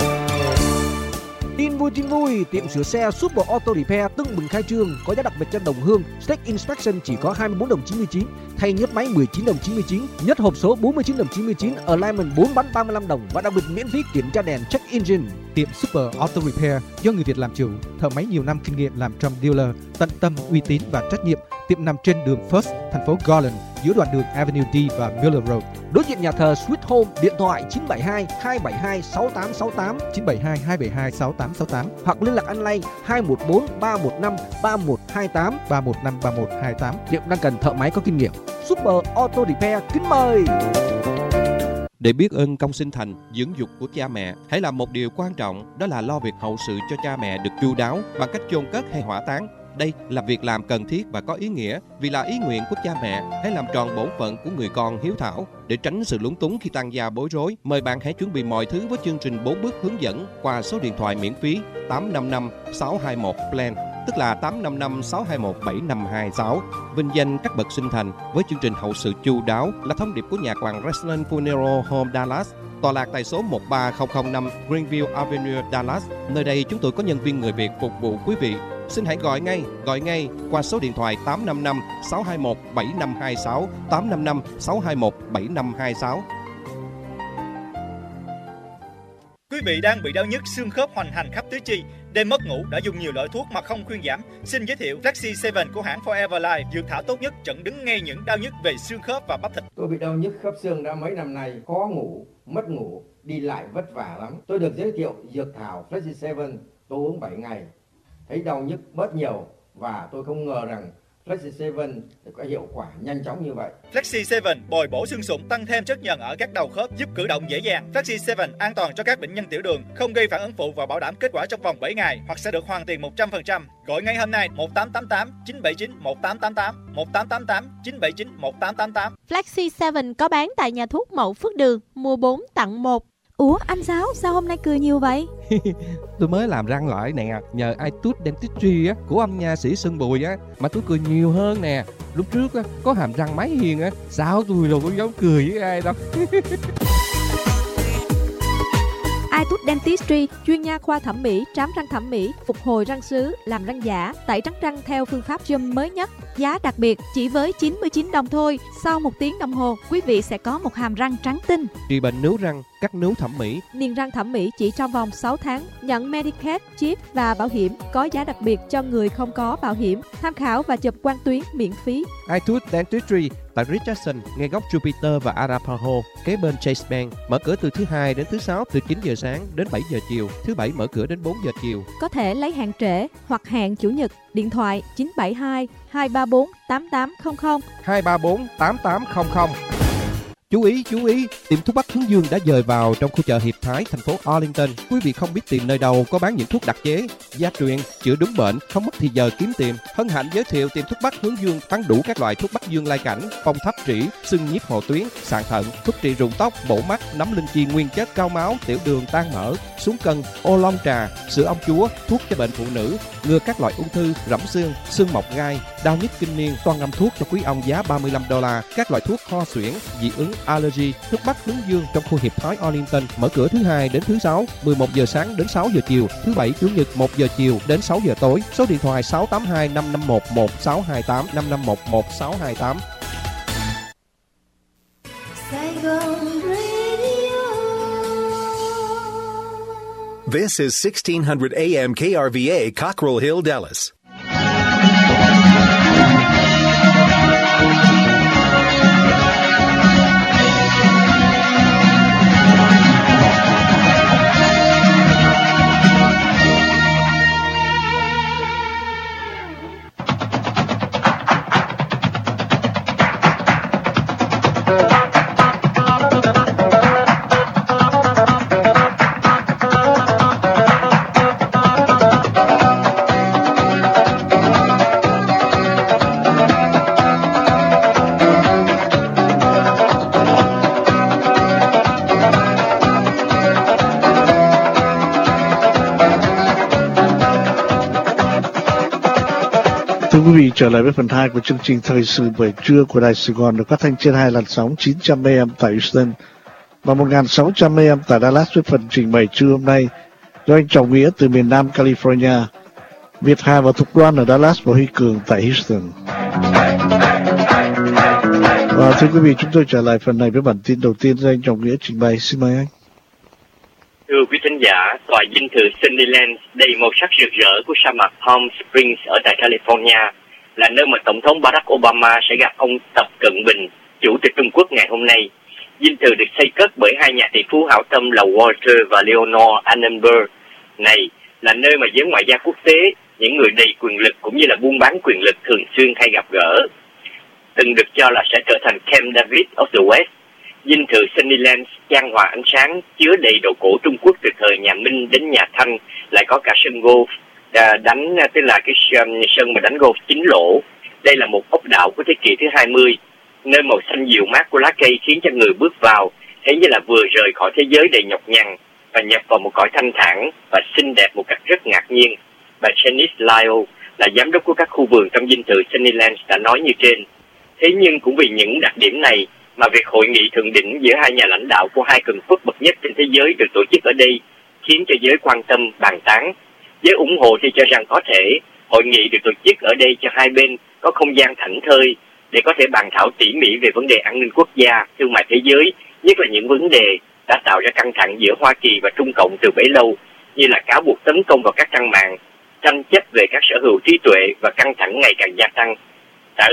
Tin vui tin vui, tiệm sửa xe Super Auto Repair tưng bừng khai trương, có giá đặc biệt cho đồng hương. Stick Inspection chỉ có hai mươi bốn đồng chín mươi chín, thay nhớt máy mười chín đồng chín mươi chín, nhất hộp số bốn mươi chín đồng chín mươi chín, Alignment bốn bánh ba mươi lăm đồng và đặc biệt miễn phí kiểm tra đèn check engine. Tiệm Super Auto Repair do người Việt làm chủ, thợ máy nhiều năm kinh nghiệm làm trong dealer, tận tâm, uy tín và trách nhiệm. Tiệm nằm trên đường First, thành phố Garland, giữa đoạn đường Avenue D và Miller Road. Đối diện nhà thờ Sweet Home, điện thoại chín bảy hai hai bảy hai sáu tám sáu tám, chín bảy hai hai bảy hai sáu tám sáu tám hoặc liên lạc anh Lay hai một bốn ba một năm ba một hai tám, ba một năm ba một hai tám. Tiệm đang cần thợ máy có kinh nghiệm. Super Auto Repair kính mời. Để biết ơn công sinh thành, dưỡng dục của cha mẹ, hãy làm một điều quan trọng, đó là lo việc hậu sự cho cha mẹ được chu đáo bằng cách chôn cất hay hỏa táng. Đây là việc làm cần thiết và có ý nghĩa vì là ý nguyện của cha mẹ. Hãy làm tròn bổn phận của người con hiếu thảo. Để tránh sự lúng túng khi tang gia bối rối, mời bạn hãy chuẩn bị mọi thứ với chương trình bốn bước hướng dẫn qua số điện thoại miễn phí tám năm năm sáu hai một plan, tức là tám năm năm sáu hai một bảy năm hai sáu. Vinh danh các bậc sinh thành với chương trình hậu sự chu đáo là thông điệp của nhà quản Resland Funeral Home Dallas, tọa lạc tại số một ba không không năm Greenville Avenue, Dallas. Nơi đây chúng tôi có nhân viên người Việt phục vụ quý vị. Xin hãy gọi ngay, gọi ngay qua số điện thoại tám năm năm sáu hai một bảy năm hai sáu, tám năm năm sáu hai một bảy năm hai sáu. Quý vị đang bị đau nhức xương khớp hoành hành khắp tứ chi, đêm mất ngủ, đã dùng nhiều loại thuốc mà không khuyên giảm. Xin giới thiệu Flexi bảy của hãng Forever Life, dược thảo tốt nhất chặn đứng ngay những đau nhức về xương khớp và bắp thịt. Tôi bị đau nhức khớp xương đã mấy năm nay, khó ngủ, mất ngủ, đi lại vất vả lắm. Tôi được giới thiệu dược thảo Flexi bảy, tôi uống bảy ngày, thấy đau nhức bớt nhiều và tôi không ngờ rằng Flexi bảy có hiệu quả nhanh chóng như vậy. Flexi bảy bồi bổ xương sụn, tăng thêm chất nhờn ở các đầu khớp, giúp cử động dễ dàng. Flexi bảy an toàn cho các bệnh nhân tiểu đường, không gây phản ứng phụ và bảo đảm kết quả trong vòng bảy ngày hoặc sẽ được hoàn tiền một trăm phần trăm. Gọi ngay hôm nay một tám tám tám chín bảy chín một tám tám tám, một tám tám tám chín bảy chín một tám tám tám. Flexi bảy có bán tại nhà thuốc Mậu Phước Đường, mua bốn tặng một. Ủa anh Sáu, sao hôm nay cười nhiều vậy? Tôi mới làm răng lại nè, nhờ iTooth Dentistry á, của ông nha sĩ Sơn Bùi á, mà tôi cười nhiều hơn nè. Lúc trước á, có hàm răng máy hiền á, sao tôi đâu có dám cười với ai đâu. iTooth Dentistry, chuyên nha khoa thẩm mỹ, trám răng thẩm mỹ, phục hồi răng sứ, làm răng giả, tẩy trắng răng theo phương pháp Zoom mới nhất. Giá đặc biệt chỉ với chín mươi chín đồng thôi. Sau một tiếng đồng hồ, quý vị sẽ có một hàm răng trắng tinh. Trị bệnh nướu răng, cắt nướu thẩm mỹ. Niềng răng thẩm mỹ chỉ trong vòng sáu tháng. Nhận Medicaid, chip và bảo hiểm. Có giá đặc biệt cho người không có bảo hiểm. Tham khảo và chụp quang tuyến miễn phí. iTooth Dentistry tại Richardson, ngay góc Jupiter và Arapahoe, kế bên Chase Bank. Mở cửa từ thứ hai đến thứ sáu từ chín giờ sáng đến bảy giờ chiều. Thứ bảy mở cửa đến bốn giờ chiều. Có thể lấy hẹn trễ hoặc hẹn chủ nhật. Điện thoại chín bảy hai hai ba bốn tám tám không không, hai ba bốn tám tám không không. Chú ý, chú ý, tiệm thuốc bắc hướng dương đã dời vào trong khu chợ Hiệp Thái, thành phố Arlington. Quý vị không biết tìm nơi đâu có bán những thuốc đặc chế, gia truyền, chữa đúng bệnh, không mất thì giờ kiếm tìm. Hân hạnh giới thiệu tiệm thuốc bắc hướng dương bán đủ các loại thuốc bắc dương lai cảnh, phong thấp trĩ, sưng nhiếp hộ tuyến, sạn thận, thuốc trị rụng tóc, bổ mắt, nấm linh chi nguyên chất, cao máu, tiểu đường, tan mỡ, xuống cân, ô long trà, sữa ong chúa, thuốc cho bệnh phụ nữ, ngừa các loại ung thư, rẫm xương, xương mọc gai, đau nhức kinh niên, toàn ngâm thuốc cho quý ông giá ba mươi lăm đô la, các loại thuốc ho suyễn, dị ứng, allergy. Thuốc bắc hướng dương trong khu Hiệp Thái Arlington mở cửa thứ hai đến thứ sáu, mười một giờ sáng đến sáu giờ chiều, thứ bảy chủ nhật một giờ chiều đến sáu giờ tối. Số điện thoại sáu tám hai năm năm một một sáu hai tám năm năm một một sáu hai tám. This is sixteen hundred A M K R V A, Cockrell Hill, Dallas. Thưa quý vị, trở lại với phần hai của chương trình Thời sự buổi trưa của Đài Sài Gòn được phát thanh trên hai làn sóng chín trăm A M tại Houston và một nghìn sáu trăm A M tại Dallas với phần trình bày trưa hôm nay do anh Trọng Nghĩa từ miền Nam California, Việt Hà và Thục Đoan ở Dallas và Huy Cường tại Houston. Và thưa quý vị, chúng tôi trở lại phần này với bản tin đầu tiên do anh Trọng Nghĩa trình bày. Xin mời anh. Thưa quý thính giả, tòa dinh thự Sunnyland đầy màu sắc rực rỡ của sa mạc Palm Springs ở tại California là nơi mà Tổng thống Barack Obama sẽ gặp ông Tập Cận Bình, Chủ tịch Trung Quốc ngày hôm nay. Dinh thự được xây cất bởi hai nhà tỷ phú hảo tâm là Walter và Leonore Annenberg. Này là nơi mà giới ngoại giao quốc tế, những người đầy quyền lực cũng như là buôn bán quyền lực thường xuyên hay gặp gỡ. Từng được cho là sẽ trở thành Camp David of the West, dinh thự Sunnyland chan hòa ánh sáng, chứa đầy đồ cổ Trung Quốc từ thời nhà Minh đến nhà Thanh, lại có cả sân golf đánh, tức là cái sân mà đánh golf chín lỗ. Đây là một ốc đảo của thế kỷ thứ hai mươi, nơi màu xanh dịu mát của lá cây khiến cho người bước vào thấy như là vừa rời khỏi thế giới đầy nhọc nhằn và nhập vào một cõi thanh thản và xinh đẹp một cách rất ngạc nhiên. Bà Janice Lyle là giám đốc của các khu vườn trong dinh thự Sunnyland đã nói như trên. Thế nhưng cũng vì những đặc điểm này mà việc hội nghị thượng đỉnh giữa hai nhà lãnh đạo của hai cường quốc bậc nhất trên thế giới được tổ chức ở đây khiến cho giới quan tâm bàn tán. Giới ủng hộ thì cho rằng có thể hội nghị được tổ chức ở đây cho hai bên có không gian thảnh thơi để có thể bàn thảo tỉ mỉ về vấn đề an ninh quốc gia, thương mại thế giới, nhất là những vấn đề đã tạo ra căng thẳng giữa Hoa Kỳ và Trung Cộng từ bấy lâu, như là cáo buộc tấn công vào các trang mạng, tranh chấp về các sở hữu trí tuệ và căng thẳng ngày càng gia tăng tại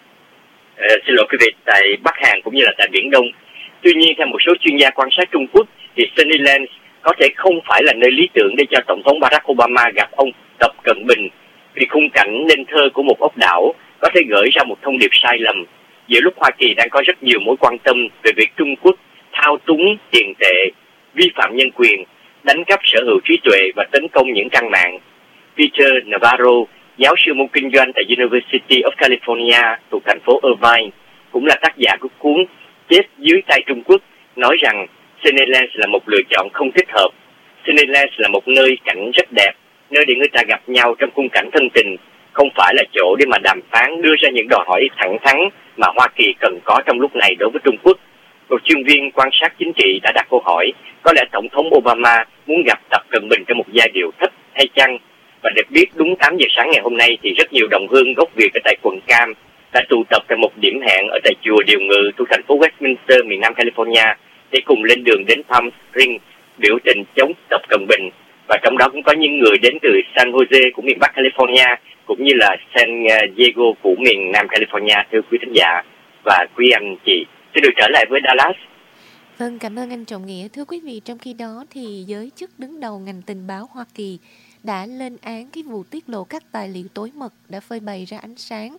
uh, xin lỗi quý vị tại Bắc Hàn cũng như là tại Biển Đông. Tuy nhiên, theo một số chuyên gia quan sát Trung Quốc thì Sunnyland có thể không phải là nơi lý tưởng để cho Tổng thống Barack Obama gặp ông Tập Cận Bình, vì khung cảnh nên thơ của một ốc đảo có thể gửi ra một thông điệp sai lầm giữa lúc Hoa Kỳ đang có rất nhiều mối quan tâm về việc Trung Quốc thao túng tiền tệ, vi phạm nhân quyền, đánh cắp sở hữu trí tuệ và tấn công những trang mạng. Peter Navarro, giáo sư môn kinh doanh tại University of California thuộc thành phố Irvine, cũng là tác giả của cuốn Chết dưới tay Trung Quốc, nói rằng Sunnyland là một lựa chọn không thích hợp. Sunnyland là một nơi cảnh rất đẹp, nơi để người ta gặp nhau trong khung cảnh thân tình, không phải là chỗ để mà đàm phán đưa ra những đòi hỏi thẳng thắn mà Hoa Kỳ cần có trong lúc này đối với Trung Quốc. Một chuyên viên quan sát chính trị đã đặt câu hỏi, có lẽ Tổng thống Obama muốn gặp Tập Cận Bình trong một giai điệu thấp hay chăng? Và được biết đúng tám giờ sáng ngày hôm nay thì rất nhiều đồng hương gốc Việt ở tại quận Cam đã tụ tập tại một điểm hẹn ở tại chùa Điều Ngự thuộc thành phố Westminster, miền Nam California để cùng lên đường đến Palm Springs biểu tình chống Tập Cận Bình. Và trong đó cũng có những người đến từ San Jose của miền Bắc California cũng như là San Diego của miền Nam California, thưa quý thính giả và quý anh chị. Xin được trở lại với Dallas. Vâng, cảm ơn anh Trọng Nghĩa. Thưa quý vị, trong khi đó thì giới chức đứng đầu ngành tình báo Hoa Kỳ đã lên án cái vụ tiết lộ các tài liệu tối mật đã phơi bày ra ánh sáng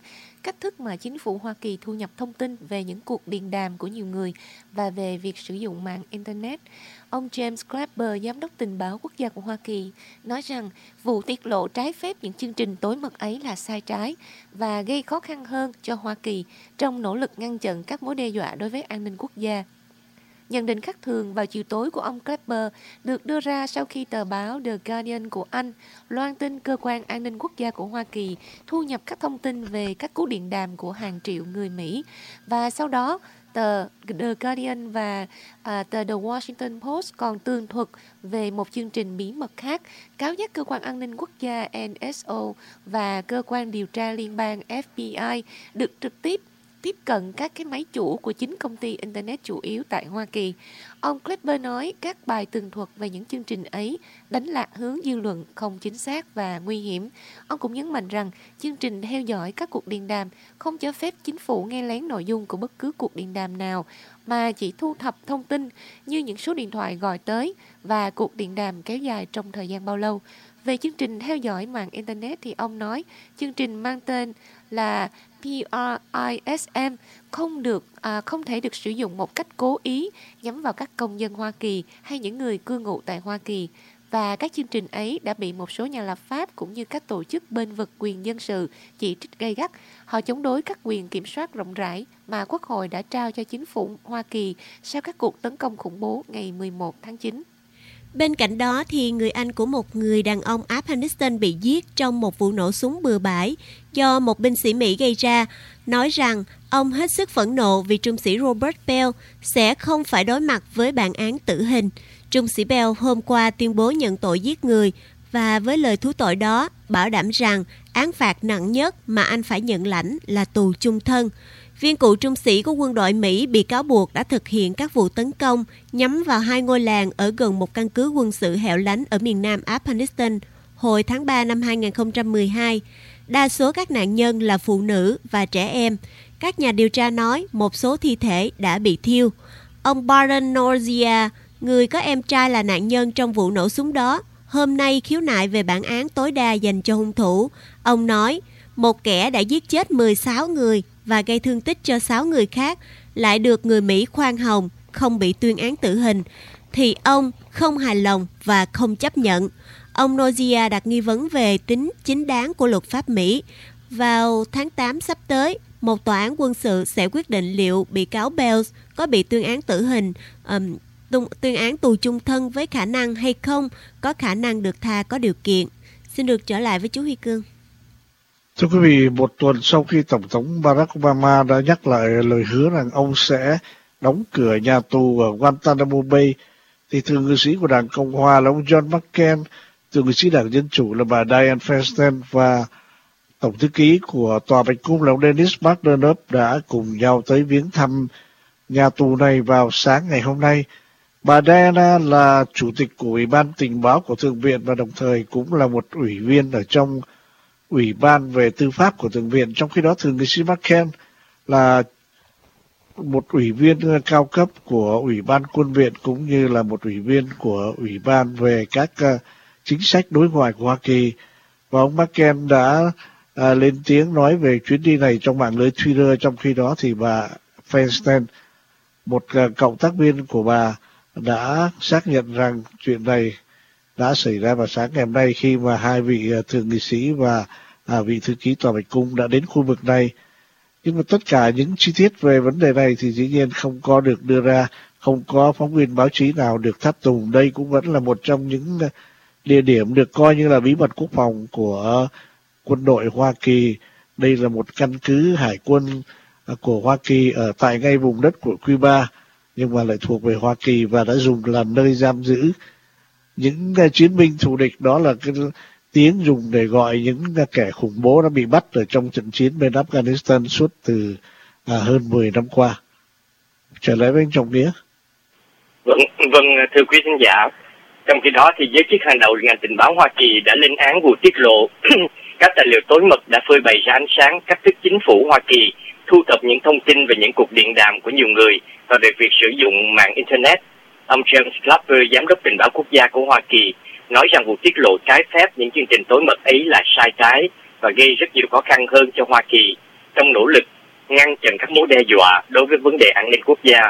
cách thức mà chính phủ Hoa Kỳ thu nhập thông tin về những cuộc điện đàm của nhiều người và về việc sử dụng mạng Internet. Ông James Clapper, Giám đốc tình báo quốc gia của Hoa Kỳ, nói rằng vụ tiết lộ trái phép những chương trình tối mật ấy là sai trái và gây khó khăn hơn cho Hoa Kỳ trong nỗ lực ngăn chặn các mối đe dọa đối với an ninh quốc gia. Nhận định khác thường vào chiều tối của ông Clapper được đưa ra sau khi tờ báo The Guardian của Anh loan tin cơ quan an ninh quốc gia của Hoa Kỳ thu nhập các thông tin về các cuộc điện đàm của hàng triệu người Mỹ. Và sau đó, tờ The Guardian và à, tờ The Washington Post còn tường thuật về một chương trình bí mật khác, cáo giác cơ quan an ninh quốc gia N S O và cơ quan điều tra liên bang F B I được trực tiếp tiếp cận các cái máy chủ của chính công ty Internet chủ yếu tại Hoa Kỳ. Ông Clapper nói các bài tường thuật về những chương trình ấy đánh lạc hướng dư luận không chính xác và nguy hiểm. Ông cũng nhấn mạnh rằng chương trình theo dõi các cuộc điện đàm không cho phép chính phủ nghe lén nội dung của bất cứ cuộc điện đàm nào, mà chỉ thu thập thông tin như những số điện thoại gọi tới và cuộc điện đàm kéo dài trong thời gian bao lâu. Về chương trình theo dõi mạng Internet thì ông nói chương trình mang tên là P R I S M không được à, không thể được sử dụng một cách cố ý nhắm vào các công dân Hoa Kỳ hay những người cư ngụ tại Hoa Kỳ. Và các chương trình ấy đã bị một số nhà lập pháp cũng như các tổ chức bên vực quyền dân sự chỉ trích gay gắt. Họ chống đối các quyền kiểm soát rộng rãi mà Quốc hội đã trao cho chính phủ Hoa Kỳ sau các cuộc tấn công khủng bố ngày mười một tháng chín. Bên cạnh đó thì người anh của một người đàn ông Afghanistan bị giết trong một vụ nổ súng bừa bãi do một binh sĩ Mỹ gây ra, nói rằng ông hết sức phẫn nộ vì trung sĩ Robert Bell sẽ không phải đối mặt với bản án tử hình. Trung sĩ Bell hôm qua tuyên bố nhận tội giết người và với lời thú tội đó bảo đảm rằng án phạt nặng nhất mà anh phải nhận lãnh là tù chung thân. Viên cựu trung sĩ của quân đội Mỹ bị cáo buộc đã thực hiện các vụ tấn công nhắm vào hai ngôi làng ở gần một căn cứ quân sự hẻo lánh ở miền nam Afghanistan hồi tháng ba năm hai không một hai. Đa số các nạn nhân là phụ nữ và trẻ em. Các nhà điều tra nói một số thi thể đã bị thiêu. Ông Baron Norzia, người có em trai là nạn nhân trong vụ nổ súng đó, hôm nay khiếu nại về bản án tối đa dành cho hung thủ. Ông nói, một kẻ đã giết chết mười sáu người và gây thương tích cho sáu người khác lại được người Mỹ khoan hồng, không bị tuyên án tử hình, thì ông không hài lòng và không chấp nhận. Ông Norzia đặt nghi vấn về tính chính đáng của luật pháp Mỹ. Vào tháng tám sắp tới, một tòa án quân sự sẽ quyết định liệu bị cáo Bells có bị tuyên án tử hình, um, tuyên án tù chung thân với khả năng hay không, có khả năng được tha có điều kiện. Xin được trở lại với chú Huy Cương. Thưa quý vị, một tuần sau khi Tổng thống Barack Obama đã nhắc lại lời hứa rằng ông sẽ đóng cửa nhà tù ở Guantanamo Bay, thì thượng nghị sĩ của Đảng Cộng Hòa là ông John McCain, thượng nghị sĩ Đảng Dân Chủ là bà Dianne Feinstein và Tổng thư ký của Tòa Bạch Cung là ông Dennis McDonough đã cùng nhau tới viếng thăm nhà tù này vào sáng ngày hôm nay. Bà Diana là chủ tịch của Ủy ban Tình báo của Thượng viện và đồng thời cũng là một ủy viên ở trong Ủy ban về tư pháp của Thượng viện. Trong khi đó, thượng nghị sĩ McCain là một ủy viên cao cấp của Ủy ban Quân viện cũng như là một ủy viên của Ủy ban về các uh, chính sách đối ngoại của Hoa Kỳ. Và ông McCain đã uh, lên tiếng nói về chuyến đi này trong mạng lưới Twitter. Trong khi đó thì bà Feinstein, một uh, cộng tác viên của bà, đã xác nhận rằng chuyện này đã xảy ra vào sáng ngày hôm nay khi mà hai vị uh, thượng nghị sĩ và uh, vị thư ký Tòa Bạch Cung đã đến khu vực này. Nhưng mà tất cả những chi tiết về vấn đề này thì dĩ nhiên không có được đưa ra, không có phóng viên báo chí nào được tháp tùng. Đây cũng vẫn là một trong những địa điểm được coi như là bí mật quốc phòng của quân đội Hoa Kỳ. Đây là một căn cứ hải quân của Hoa Kỳ ở tại ngay vùng đất của Cuba, nhưng mà lại thuộc về Hoa Kỳ và đã dùng làm nơi giam giữ những chiến binh thù địch. Đó là cái tiếng dùng để gọi những kẻ khủng bố đã bị bắt ở trong trận chiến bên Afghanistan suốt từ à, hơn mười năm qua. Trở lại với anh Trọng Nghĩa. Vâng, vâng thưa quý khán giả, trong khi đó thì giới chức hàng đầu ngành tình báo Hoa Kỳ đã lên án vụ tiết lộ các tài liệu tối mật đã phơi bày ra ánh sáng cách thức chính phủ Hoa Kỳ thu thập những thông tin về những cuộc điện đàm của nhiều người và về việc sử dụng mạng Internet. Ông James Clapper, giám đốc tình báo quốc gia của Hoa Kỳ, nói rằng vụ tiết lộ trái phép những chương trình tối mật ấy là sai trái và gây rất nhiều khó khăn hơn cho Hoa Kỳ. trong nỗ lực ngăn chặn các mối đe dọa đối với vấn đề an ninh quốc gia.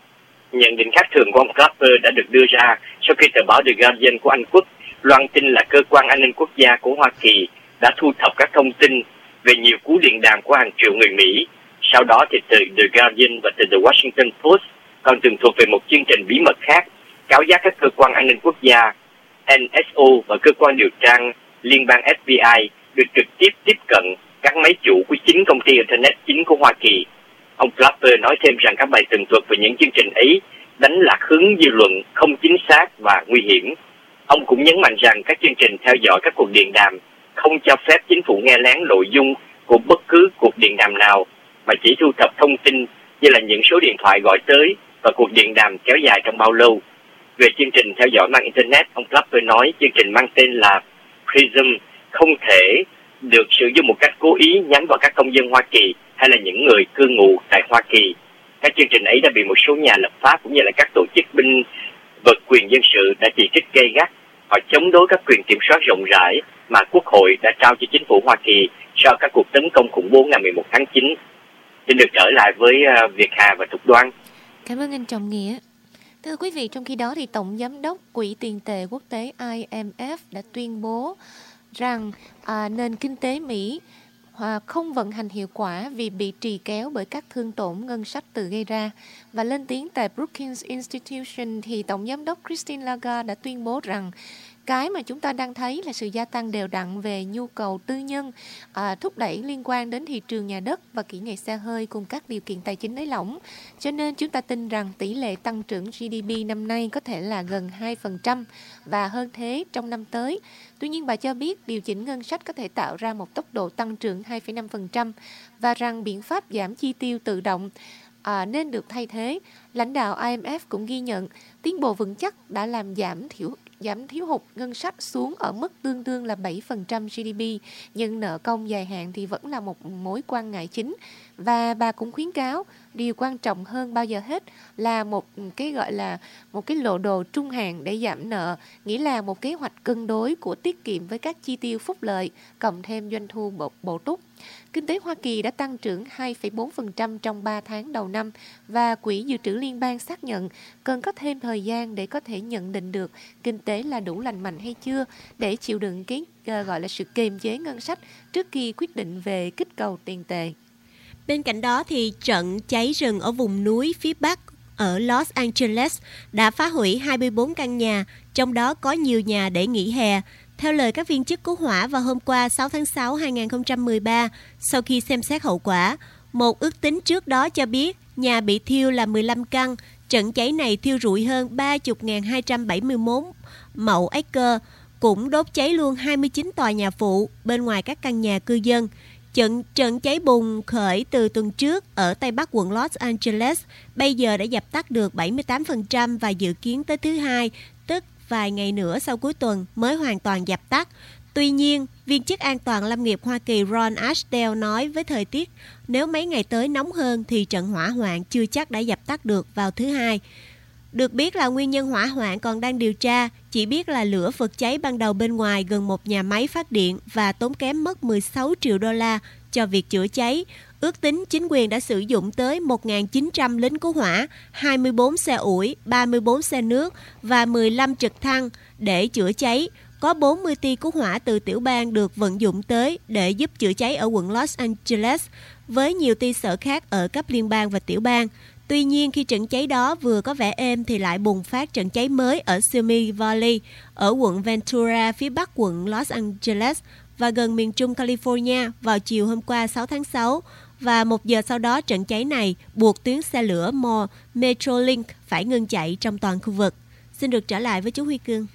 Nhận định khác thường của ông Clapper đã được đưa ra sau khi tờ báo The Guardian của Anh Quốc loan tin là cơ quan an ninh quốc gia của Hoa Kỳ đã thu thập các thông tin về nhiều cú điện đàm của hàng triệu người Mỹ. Sau đó thì từ The Guardian và từ The Washington Post còn tường thuật về một chương trình bí mật khác, cáo giác các cơ quan an ninh quốc gia, N S O và cơ quan điều tra liên bang F B I được trực tiếp tiếp cận các máy chủ của chính công ty Internet chính của Hoa Kỳ. Ông Clapper nói thêm rằng các bài tường thuật về những chương trình ấy đánh lạc hướng dư luận, không chính xác và nguy hiểm. Ông cũng nhấn mạnh rằng các chương trình theo dõi các cuộc điện đàm không cho phép chính phủ nghe lén nội dung của bất cứ cuộc điện đàm nào, mà chỉ thu thập thông tin như là những số điện thoại gọi tới và cuộc điện đàm kéo dài trong bao lâu. Về chương trình theo dõi mạng Internet, ông Clapper nói chương trình mang tên là Prism không thể được sử dụng một cách cố ý nhắm vào các công dân Hoa Kỳ hay là những người cư ngụ tại Hoa Kỳ. Các chương trình ấy đã bị một số nhà lập pháp cũng như là các tổ chức binh vực quyền dân sự đã chỉ trích gay gắt. Họ chống đối các quyền kiểm soát rộng rãi mà Quốc hội đã trao cho chính phủ Hoa Kỳ sau các cuộc tấn công khủng bố ngày mười một tháng chín. Xin được trở lại với uh, Việt Hà và Thục Đoan. Cảm ơn anh Trọng Nghĩa. Thưa quý vị, trong khi đó thì Tổng Giám đốc Quỹ tiền tệ quốc tế I M F đã tuyên bố rằng à, nền kinh tế Mỹ à, không vận hành hiệu quả vì bị trì kéo bởi các thương tổn ngân sách tự gây ra. Và lên tiếng tại Brookings Institution thì Tổng Giám đốc Christine Lagarde đã tuyên bố rằng cái mà chúng ta đang thấy là sự gia tăng đều đặn về nhu cầu tư nhân, à, thúc đẩy liên quan đến thị trường nhà đất và kỹ nghệ xe hơi cùng các điều kiện tài chính nới lỏng. Cho nên chúng ta tin rằng tỷ lệ tăng trưởng G D P năm nay có thể là gần hai phần trăm và hơn thế trong năm tới. Tuy nhiên bà cho biết điều chỉnh ngân sách có thể tạo ra một tốc độ tăng trưởng hai phẩy năm phần trăm và rằng biện pháp giảm chi tiêu tự động À, nên được thay thế. Lãnh đạo I M F cũng ghi nhận tiến bộ vững chắc đã làm giảm thiểu giảm thiếu hụt ngân sách xuống ở mức tương đương là bảy phần trăm G D P, nhưng nợ công dài hạn thì vẫn là một mối quan ngại chính. Và bà cũng khuyến cáo điều quan trọng hơn bao giờ hết là một cái gọi là một cái lộ đồ trung hạn để giảm nợ, nghĩa là một kế hoạch cân đối của tiết kiệm với các chi tiêu phúc lợi cộng thêm doanh thu bổ, bổ túc. Kinh tế Hoa Kỳ đã tăng trưởng hai phẩy bốn phần trăm trong ba tháng đầu năm và Quỹ Dự trữ Liên bang xác nhận cần có thêm thời gian để có thể nhận định được kinh tế là đủ lành mạnh hay chưa để chịu đựng cái uh, gọi là sự kiềm chế ngân sách trước khi quyết định về kích cầu tiền tệ. Bên cạnh đó thì trận cháy rừng ở vùng núi phía Bắc ở Los Angeles đã phá hủy hai mươi bốn căn nhà, trong đó có nhiều nhà để nghỉ hè. Theo lời các viên chức cứu hỏa vào hôm qua sáu tháng sáu năm hai nghìn không trăm mười ba, sau khi xem xét hậu quả, một ước tính trước đó cho biết nhà bị thiêu là mười lăm căn. Trận cháy này thiêu rụi hơn ba mươi nghìn hai trăm bảy mươi mốt mẫu acre, cũng đốt cháy luôn hai mươi chín tòa nhà phụ bên ngoài các căn nhà cư dân. Trận, trận cháy bùng khởi từ tuần trước ở Tây Bắc quận Los Angeles, bây giờ đã dập tắt được bảy mươi tám phần trăm và dự kiến tới thứ Hai, tức vài ngày nữa sau cuối tuần mới hoàn toàn dập tắt. Tuy nhiên, viên chức an toàn lâm nghiệp Hoa Kỳ Ron Ashdale nói với thời tiết nếu mấy ngày tới nóng hơn thì trận hỏa hoạn chưa chắc đã dập tắt được vào thứ Hai. Được biết là nguyên nhân hỏa hoạn còn đang điều tra, chỉ biết là lửa phật cháy ban đầu bên ngoài gần một nhà máy phát điện và tốn kém mất mười sáu triệu đô la cho việc chữa cháy. Ước tính chính quyền đã sử dụng tới một nghìn chín trăm lính cứu hỏa, hai mươi bốn xe ủi, ba mươi bốn xe nước và mười lăm trực thăng để chữa cháy. Có bốn mươi tia cứu hỏa từ tiểu bang được vận dụng tới để giúp chữa cháy ở quận Los Angeles, với nhiều tia sở khác ở cấp liên bang và tiểu bang. Tuy nhiên, khi trận cháy đó vừa có vẻ êm thì lại bùng phát trận cháy mới ở Simi Valley, ở quận Ventura phía bắc quận Los Angeles và gần miền trung California vào chiều hôm qua sáu tháng sáu. Và một giờ sau đó trận cháy này buộc tuyến xe lửa Metrolink phải ngưng chạy trong toàn khu vực. Xin được trở lại với chú Huy Cương.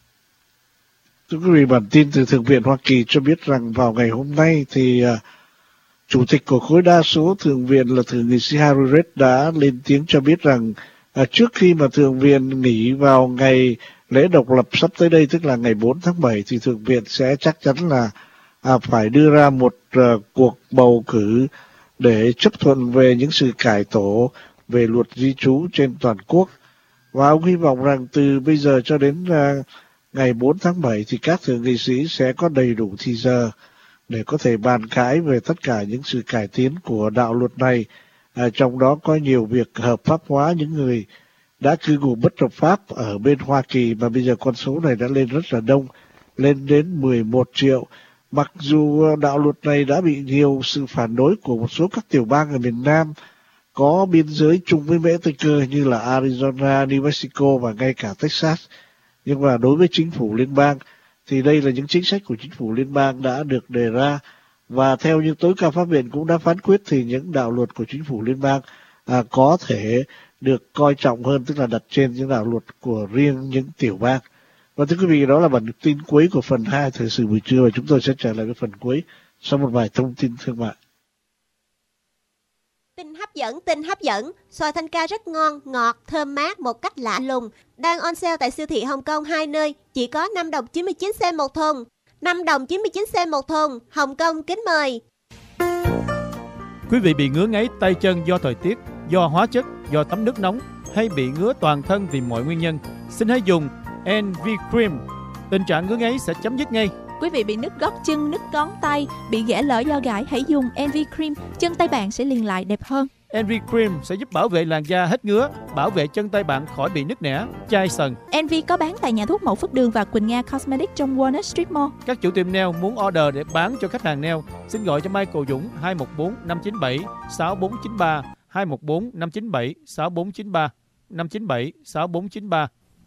Thưa quý vị, bản tin từ Thượng viện Hoa Kỳ cho biết rằng vào ngày hôm nay thì uh, Chủ tịch của khối đa số Thượng viện là Thượng nghị sĩ Harry Reid đã lên tiếng cho biết rằng uh, trước khi mà Thượng viện nghỉ vào ngày lễ độc lập sắp tới đây, tức là ngày bốn tháng bảy, thì Thượng viện sẽ chắc chắn là uh, phải đưa ra một uh, cuộc bầu cử để chấp thuận về những sự cải tổ về luật di trú trên toàn quốc. Và ông hy vọng rằng từ bây giờ cho đến uh, ngày bốn tháng bảy thì các thượng nghị sĩ sẽ có đầy đủ thì giờ để có thể bàn cãi về tất cả những sự cải tiến của đạo luật này. À, trong đó có nhiều việc hợp pháp hóa những người đã cư ngụ bất hợp pháp ở bên Hoa Kỳ, mà bây giờ con số này đã lên rất là đông, lên đến mười một triệu. Mặc dù đạo luật này đã bị nhiều sự phản đối của một số các tiểu bang ở miền Nam có biên giới chung với Mexico như là Arizona, New Mexico và ngay cả Texas, nhưng mà đối với chính phủ liên bang thì đây là những chính sách của chính phủ liên bang đã được đề ra, và theo như tối cao pháp viện cũng đã phán quyết thì những đạo luật của chính phủ liên bang à, có thể được coi trọng hơn, tức là đặt trên những đạo luật của riêng những tiểu bang. Và thưa quý vị, đó là bản tin cuối của phần hai thời sự buổi trưa, và chúng tôi sẽ trở lại với phần cuối sau một vài thông tin thương mại. Tin hấp dẫn, tin hấp dẫn. Xoài thanh ca rất ngon, ngọt, thơm mát một cách lạ lùng. Đang on sale tại siêu thị Hồng Kông hai nơi, chỉ có năm đồng chín mươi chín sen một thùng. năm đồng chín mươi chín sen một thùng. Hồng Kông kính mời. Quý vị bị ngứa ngáy tay chân do thời tiết, do hóa chất, do tắm nước nóng hay bị ngứa toàn thân vì mọi nguyên nhân, xin hãy dùng en vê Cream. Tình trạng ngứa ngáy sẽ chấm dứt ngay. Quý vị bị nứt gót chân, nứt ngón tay, bị ghẻ lở do gãi, hãy dùng en vê Cream, chân tay bạn sẽ liền lại đẹp hơn. en vê Cream sẽ giúp bảo vệ làn da hết ngứa, bảo vệ chân tay bạn khỏi bị nứt nẻ, chai sần. en vê có bán tại nhà thuốc Mậu Phước Đường và Quỳnh Nga Cosmetics trong Walnut Street Mall. Các chủ tiệm nail muốn order để bán cho khách hàng nail, xin gọi cho Michael Dũng hai một bốn năm chín bảy sáu bốn chín ba, hai một bốn năm chín bảy sáu bốn chín ba, năm chín bảy sáu bốn chín ba.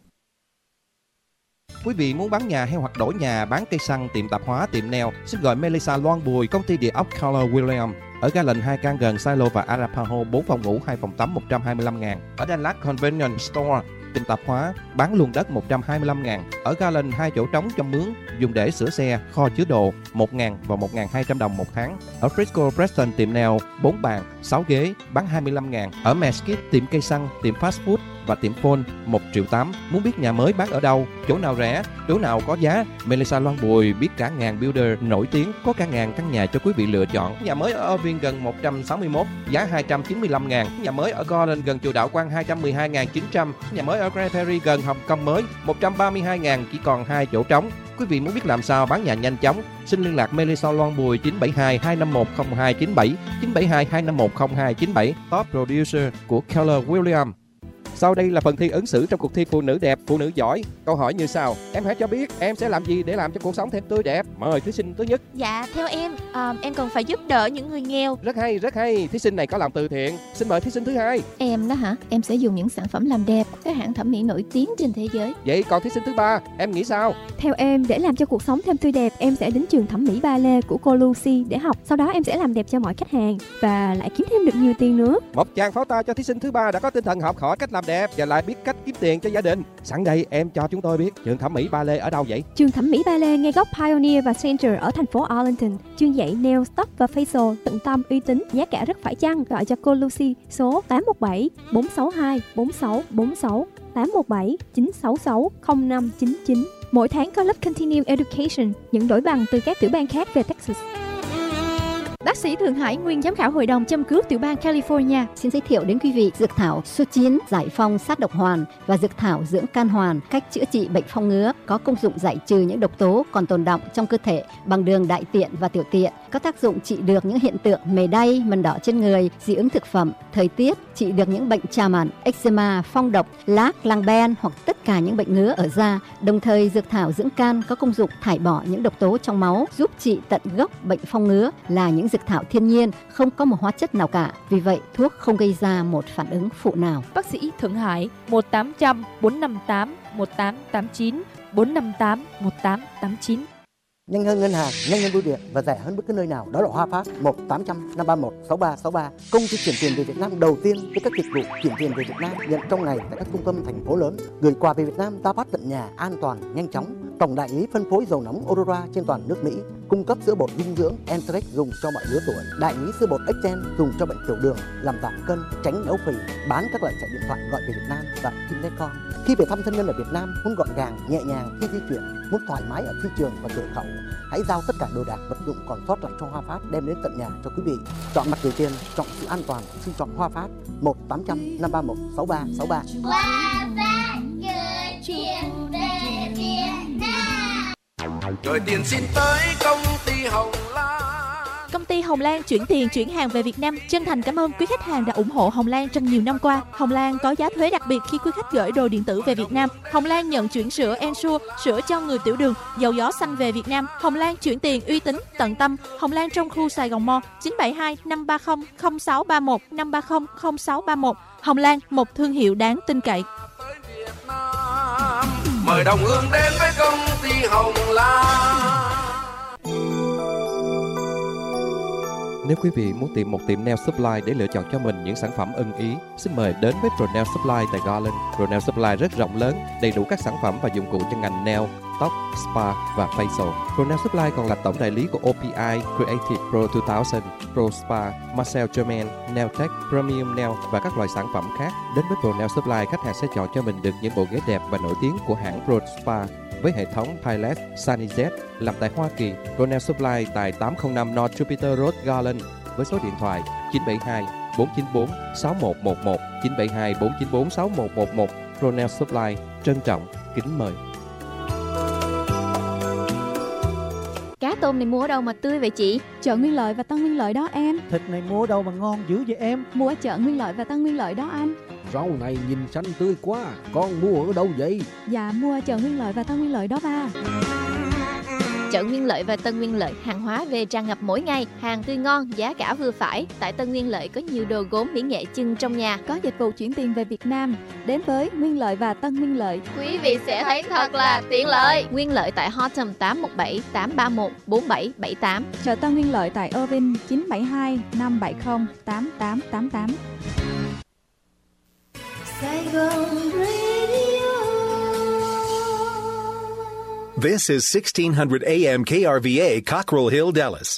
Quý vị muốn bán nhà hay hoặc đổi nhà, bán cây xăng, tiệm tạp hóa, tiệm nail, xin gọi Melissa Loan Bùi, công ty địa ốc Keller Williams. Ở Garland hai căn gần Silo và Arapahoe, bốn phòng ngủ, hai phòng tắm, một trăm hai mươi lăm ngàn. Ở Dallas Convenience Store, tiệm tạp hóa, bán luôn đất một trăm hai mươi lăm ngàn. Ở Garland hai chỗ trống trong mướn, dùng để sửa xe, kho chứa đồ, một ngàn và một nghìn hai trăm đồng một tháng. Ở Frisco Preston, tiệm nail, bốn bàn, sáu ghế, bán hai mươi lăm ngàn. Ở Mesquite, tiệm cây xăng, tiệm fast food và tiệm phone, một triệu tám. Muốn biết nhà mới bán ở đâu, chỗ nào rẻ, chỗ nào có giá, Melissa Loan Bùi biết cả ngàn builder nổi tiếng, có cả ngàn căn nhà cho quý vị lựa chọn. Nhà mới ở Irving gần một trăm sáu mươi mốt, giá hai trăm chín mươi lăm ngàn. Nhà mới ở Garland gần chùa Đạo Quang hai trăm mười hai nghìn chín trăm. Nhà mới ở Grand Prairie gần Hồng Kông mới một trăm ba mươi hai ngàn, chỉ còn hai chỗ trống. Quý vị muốn biết làm sao bán nhà nhanh chóng, xin liên lạc Melissa Loan Bùi chín bảy hai hai năm một không hai chín bảy, chín bảy hai hai năm một không hai chín bảy, top producer của Keller Williams. Sau đây là phần thi ứng xử trong cuộc thi Phụ nữ đẹp, phụ nữ giỏi. Câu hỏi như sau: em hãy cho biết em sẽ làm gì để làm cho cuộc sống thêm tươi đẹp. Mời thí sinh thứ nhất. Dạ, theo em, uh, em cần phải giúp đỡ những người nghèo. Rất hay, rất hay. Thí sinh này có làm từ thiện. Xin mời thí sinh thứ hai. Em đó hả? Em sẽ dùng những sản phẩm làm đẹp của các hãng thẩm mỹ nổi tiếng trên thế giới. Vậy còn thí sinh thứ ba, em nghĩ sao? Theo em, để làm cho cuộc sống thêm tươi đẹp, em sẽ đến trường thẩm mỹ ballet của cô Lucy để học. Sau đó em sẽ làm đẹp cho mọi khách hàng và lại kiếm thêm được nhiều tiền nữa. Một tràng pháo tay cho thí sinh thứ ba đã có tinh thần học hỏi cách làm đẹp và lại biết cách kiếm tiền cho gia đình. Sẵn đây em cho chúng tôi biết trường thẩm mỹ ballet ở đâu vậy? Trường thẩm mỹ ballet ngay góc Pioneer và Center ở thành phố Arlington, chuyên dạy nail, tóc và facial tận tâm, uy tín, giá cả rất phải chăng. Gọi cho cô Lucy số tám một bảy bốn sáu hai bốn sáu bốn sáu, tám một bảy chín sáu sáu không năm chín chín. Mỗi tháng có lớp Continuing Education, nhận đổi bằng từ các tiểu bang khác về Texas. Bác sĩ Thượng Hải, nguyên giám khảo hội đồng châm cứu tiểu bang California, xin giới thiệu đến quý vị dược thảo số chín giải phong sát độc hoàn và dược thảo dưỡng can hoàn, cách chữa trị bệnh phong ngứa, có công dụng giải trừ những độc tố còn tồn đọng trong cơ thể bằng đường đại tiện và tiểu tiện, có tác dụng trị được những hiện tượng mề đay, mẩn đỏ trên người, dị ứng thực phẩm, thời tiết, trị được những bệnh trà mẩn, eczema, phong độc, lác, lang ben hoặc tất cả những bệnh ngứa ở da. Đồng thời dược thảo dưỡng can có công dụng thải bỏ những độc tố trong máu, giúp trị tận gốc bệnh phong ngứa, là những dược thảo thiên nhiên, không có một hóa chất nào cả. Vì vậy, thuốc không gây ra một phản ứng phụ nào. Bác sĩ Thượng Hải một tám không không bốn năm tám một tám tám chín, bốn năm tám một tám tám chín. Nhanh hơn ngân hàng, nhanh hơn bưu điện và rẻ hơn bất cứ nơi nào, đó là Hoa Phát. Một tám trăm năm ba một sáu ba sáu ba, công ty chuyển tiền về Việt Nam đầu tiên với các dịch vụ chuyển tiền về Việt Nam, nhận trong ngày tại các trung tâm thành phố lớn, gửi quà về Việt Nam ta phát tận nhà, an toàn, nhanh chóng. Tổng đại lý phân phối dầu nóng Aurora trên toàn nước Mỹ, cung cấp sữa bột dinh dưỡng Entrex dùng cho mọi lứa tuổi, đại lý sữa bột Extend dùng cho bệnh tiểu đường, làm giảm cân, tránh béo phì, bán các loại thẻ điện thoại gọi về Việt Nam và Kinecom. Khi về thăm thân nhân ở Việt Nam, muốn gọn gàng, nhẹ nhàng khi di chuyển, muốn thoải mái ở phi trường và cửa khẩu, hãy giao tất cả đồ đạc vật dụng còn sót lại cho Hoa Phát đem đến tận nhà cho quý vị. Chọn mặt gửi tiền, chọn sự an toàn, xin chọn Hoa Phát. Một tám trăm năm ba một sáu ba sáu ba. Hoa Phát gửi tiền về Việt Nam. Gửi tiền xin tới công ty Hồng Lan. Công ty Hồng Lan chuyển tiền chuyển hàng về Việt Nam chân thành cảm ơn quý khách hàng đã ủng hộ Hồng Lan trong nhiều năm qua. Hồng Lan có giá thuế đặc biệt khi quý khách gửi đồ điện tử về Việt Nam. Hồng Lan nhận chuyển sữa Ensure, sữa cho người tiểu đường, dầu gió xanh về Việt Nam. Hồng Lan chuyển tiền uy tín, tận tâm. Hồng Lan trong khu Sài Gòn Mall chín bảy hai năm ba không không sáu ba một năm ba không không sáu ba một. Hồng Lan, một thương hiệu đáng tin cậy. Mời đồng hương đến với công ty Hồng Lan. Nếu quý vị muốn tìm một tiệm nail supply để lựa chọn cho mình những sản phẩm ưng ý, xin mời đến với Pro Nail Supply tại Garland. Pro Nail Supply rất rộng lớn, đầy đủ các sản phẩm và dụng cụ cho ngành nail, tóc, spa và facial. Pro Nail Supply còn là tổng đại lý của o pê i, Creative Pro hai nghìn, Pro Spa, Marcel Germain, Nail Tech, Premium Nail và các loại sản phẩm khác. Đến với Pro Nail Supply, khách hàng sẽ chọn cho mình được những bộ ghế đẹp và nổi tiếng của hãng Pro Spa với hệ thống Pilot, SunnyZ làm tại Hoa Kỳ. Pro Nail Supply tại tám không năm North Jupiter Road, Garland với số điện thoại chín bảy hai bốn chín bốn sáu một một một, chín bảy hai bốn chín bốn sáu một một một. Pro Nail Supply trân trọng kính mời. Cá tôm này mua ở đâu mà tươi vậy chị? Chợ Nguyên Lợi và Tân Nguyên Lợi đó em. Thịt này mua ở đâu mà ngon dữ vậy em? Mua ở chợ Nguyên Lợi và Tân Nguyên Lợi đó anh. Rau này nhìn xanh tươi quá, con mua ở đâu vậy? Dạ mua ở chợ Nguyên Lợi và Tân Nguyên Lợi đó ba. Chợ Nguyên Lợi và Tân Nguyên Lợi, hàng hóa về tràn ngập mỗi ngày, hàng tươi ngon, giá cả vừa phải. Tại Tân Nguyên Lợi có nhiều đồ gốm mỹ nghệ trưng trong nhà, có dịch vụ chuyển tiền về Việt Nam. Đến với Nguyên Lợi và Tân Nguyên Lợi, quý vị sẽ thấy thật là tiện lợi. Nguyên Lợi tại Horton tám một bảy tám ba một bốn bảy bảy tám. Chợ Tân Nguyên Lợi tại Irving chín bảy hai năm bảy không tám tám tám tám. Sài Gòn Radio. This is sixteen hundred A M K R V A, Cockrell Hill, Dallas.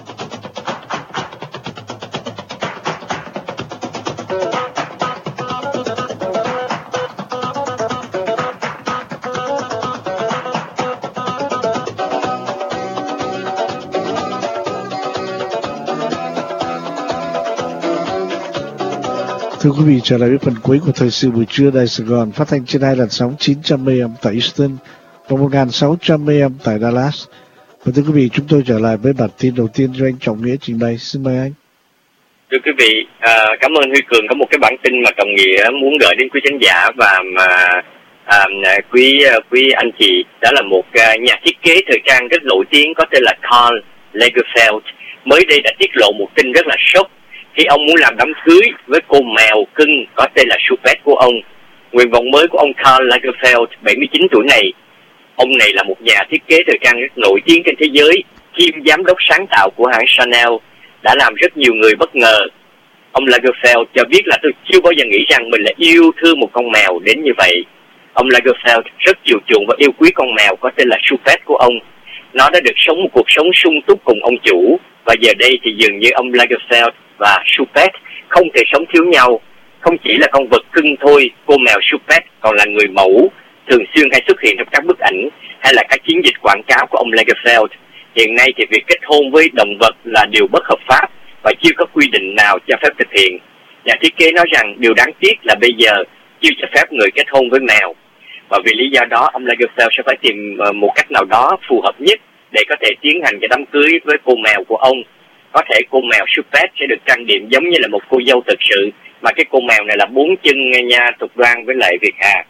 Thưa quý vị, trở lại với phần cuối của thời sự buổi trưa Đài Sài Gòn, phát thanh trên hai làn sóng chín trăm A M tại Houston và một nghìn sáu trăm A M tại Dallas. Và thưa quý vị, chúng tôi trở lại với bản tin đầu tiên do anh Trọng Nghĩa trình bày. Xin mời anh. Thưa quý vị, à, cảm ơn Huy Cường có một cái bản tin mà Trọng Nghĩa muốn gửi đến quý khán giả và mà à, quý quý anh chị. Đó là một à, nhà thiết kế thời trang rất nổi tiếng có tên là Karl Lagerfeld. Mới đây đã tiết lộ một tin rất là sốc khi ông muốn làm đám cưới với cô mèo cưng có tên là Choupette của ông. Nguyện vọng mới của ông Karl Lagerfeld, bảy mươi chín tuổi này. Ông này là một nhà thiết kế thời trang rất nổi tiếng trên thế giới, kiêm giám đốc sáng tạo của hãng Chanel, đã làm rất nhiều người bất ngờ. Ông Lagerfeld cho biết là tôi chưa bao giờ nghĩ rằng mình lại yêu thương một con mèo đến như vậy. Ông Lagerfeld rất chiều chuộng và yêu quý con mèo có tên là Choupette của ông. Nó đã được sống một cuộc sống sung túc cùng ông chủ, và giờ đây thì dường như ông Lagerfeld và Choupette không thể sống thiếu nhau. Không chỉ là con vật cưng thôi, cô mèo Choupette còn là người mẫu, thường xuyên hay xuất hiện trong các bức ảnh hay là các chiến dịch quảng cáo của ông Lagerfeld. Hiện nay thì việc kết hôn với động vật là điều bất hợp pháp và chưa có quy định nào cho phép thực hiện. Nhà thiết kế nói rằng điều đáng tiếc là bây giờ chưa cho phép người kết hôn với mèo. Và vì lý do đó, ông Lagerfeld sẽ phải tìm một cách nào đó phù hợp nhất để có thể tiến hành cái đám cưới với cô mèo của ông. Có thể cô mèo Choupette sẽ được trang điểm giống như là một cô dâu thực sự, mà cái cô mèo này là bốn chân nha, Tục Đoan với lại Việt Hà.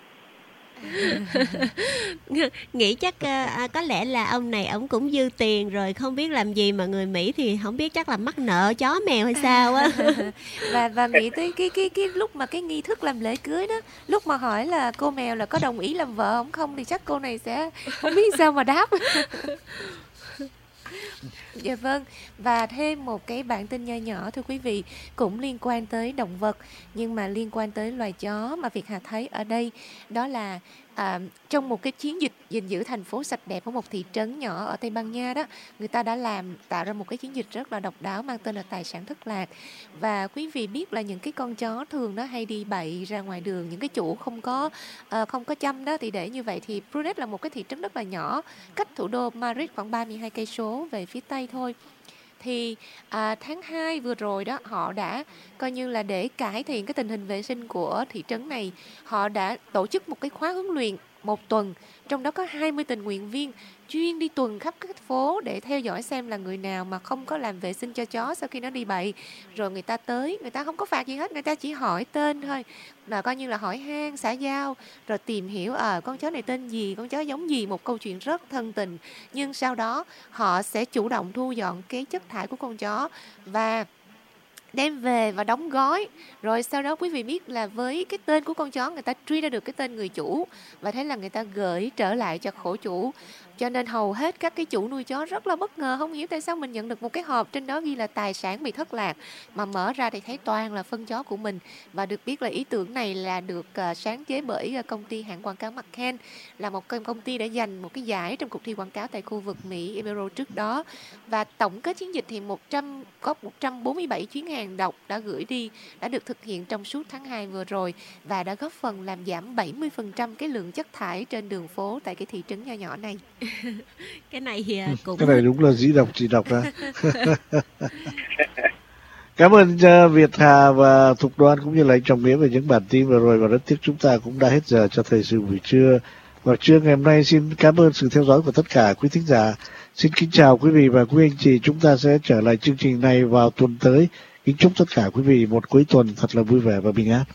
Nghĩ chắc uh, có lẽ là ông này ông cũng dư tiền rồi, không biết làm gì mà người Mỹ thì không biết, chắc là mắc nợ chó mèo hay sao á. và và nghĩ tới cái cái cái lúc mà cái nghi thức làm lễ cưới đó, lúc mà hỏi là cô mèo là có đồng ý làm vợ không không thì chắc cô này sẽ không biết sao mà đáp. Dạ vâng, và thêm một cái bản tin nho nhỏ thưa quý vị, cũng liên quan tới động vật nhưng mà liên quan tới loài chó mà Việt Hà thấy ở đây, đó là à, trong một cái chiến dịch gìn giữ thành phố sạch đẹp ở một thị trấn nhỏ ở Tây Ban Nha đó, người ta đã làm tạo ra một cái chiến dịch rất là độc đáo mang tên là tài sản thất lạc. Và quý vị biết là những cái con chó thường nó hay đi bậy ra ngoài đường, những cái chủ không có uh, không có chăm đó, thì để như vậy thì Prunet là một cái thị trấn rất là nhỏ, cách thủ đô Madrid khoảng ba mươi hai cây số về phía tây thôi. Thì à, tháng hai vừa rồi đó, họ đã coi như là để cải thiện cái tình hình vệ sinh của thị trấn này, họ đã tổ chức một cái khóa huấn luyện một tuần, trong đó có hai mươi tình nguyện viên chuyên đi tuần khắp các phố để theo dõi xem là người nào mà không có làm vệ sinh cho chó sau khi nó đi bậy. Rồi người ta tới, người ta không có phạt gì hết, người ta chỉ hỏi tên thôi, là coi như là hỏi han, xã giao, rồi tìm hiểu ờ à, con chó này tên gì, con chó giống gì, một câu chuyện rất thân tình. Nhưng sau đó họ sẽ chủ động thu dọn cái chất thải của con chó và đem về và đóng gói. Rồi sau đó quý vị biết là với cái tên của con chó, người ta truy ra được cái tên người chủ, và thế là người ta gửi trở lại cho khổ chủ. Cho nên hầu hết các cái chủ nuôi chó rất là bất ngờ, không hiểu tại sao mình nhận được một cái hộp trên đó ghi là tài sản bị thất lạc, mà mở ra thì thấy toàn là phân chó của mình. Và được biết là ý tưởng này là được uh, sáng chế bởi uh, công ty hãng quảng cáo McCann, là một công ty đã giành một cái giải trong cuộc thi quảng cáo tại khu vực Mỹ Emerald trước đó. Và tổng kết chiến dịch thì một trăm có một trăm bốn mươi bảy chuyến hàng độc đã gửi đi, đã được thực hiện trong suốt tháng hai vừa rồi, và đã góp phần làm giảm bảy mươi phần trăm cái lượng chất thải trên đường phố tại cái thị trấn nho nhỏ này. Cái này thì cũng cái này đúng là dĩ độc chỉ độc ra. Cảm ơn uh, Việt Hà và Thục Đoan cũng như là anh Trọng Nghĩa về những bản tin vừa rồi, và rất tiếc chúng ta cũng đã hết giờ cho thời sự buổi trưa. Và trưa ngày hôm nay xin cảm ơn sự theo dõi của tất cả quý thính giả. Xin kính chào quý vị và quý anh chị. Chúng ta sẽ trở lại chương trình này vào tuần tới. Kính chúc tất cả quý vị một cuối tuần thật là vui vẻ và bình an.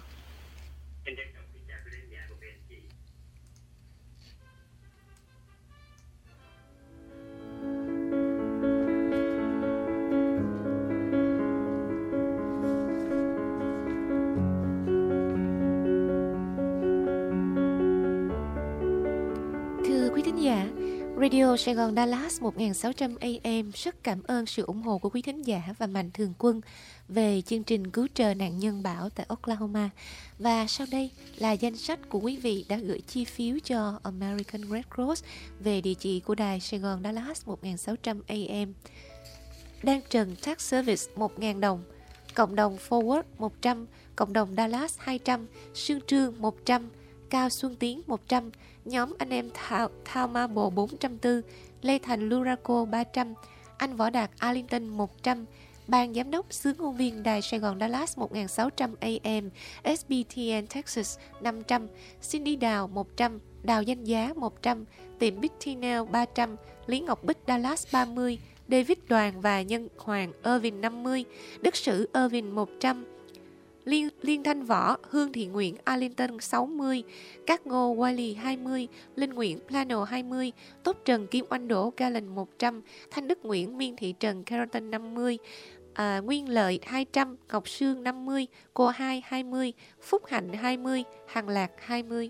Radio Sài Gòn Dallas một nghìn sáu trăm A M rất cảm ơn sự ủng hộ của quý thính giả và mạnh thường quân về chương trình cứu trợ nạn nhân bão tại Oklahoma. Và sau đây là danh sách của quý vị đã gửi chi phiếu cho American Red Cross về địa chỉ của đài Sài Gòn Dallas một nghìn sáu trăm A M. Đan Trần Tax Service một nghìn đồng, Cộng đồng Forward một trăm, Cộng đồng Dallas hai trăm, Sương Trương một trăm, Cao Xuân Tiến một trăm, nhóm anh em Thao, Thao Marble bốn trăm bốn, Lê Thành Luraco ba trăm, anh Võ Đạt Arlington một trăm, ban giám đốc xứ ngôn viên đài Sài Gòn Dallas một nghìn sáu trăm A M, S B T N Texas năm trăm, Cindy Đào một trăm, Đào Danh Giá một trăm, tiệm Bitty Nail ba trăm, Lý Ngọc Bích Dallas ba mươi, David Đoàn và Nhân Hoàng Irvin năm mươi, Đức Sử Irvin một trăm, Liên, Liên Thanh Võ, Hương Thị Nguyễn Arlington sáu mươi, Cát Ngô Wiley hai mươi, Linh Nguyễn Plano hai mươi, Tốt Trần Kim Oanh Đỗ Galen một trăm, Thanh Đức Nguyễn Miên Thị Trần Carrollton năm mươi, à, Nguyên Lợi hai trăm, Ngọc Sương năm mươi, Cô Hai hai mươi, Phúc Hạnh hai mươi, Hằng Lạc hai mươi.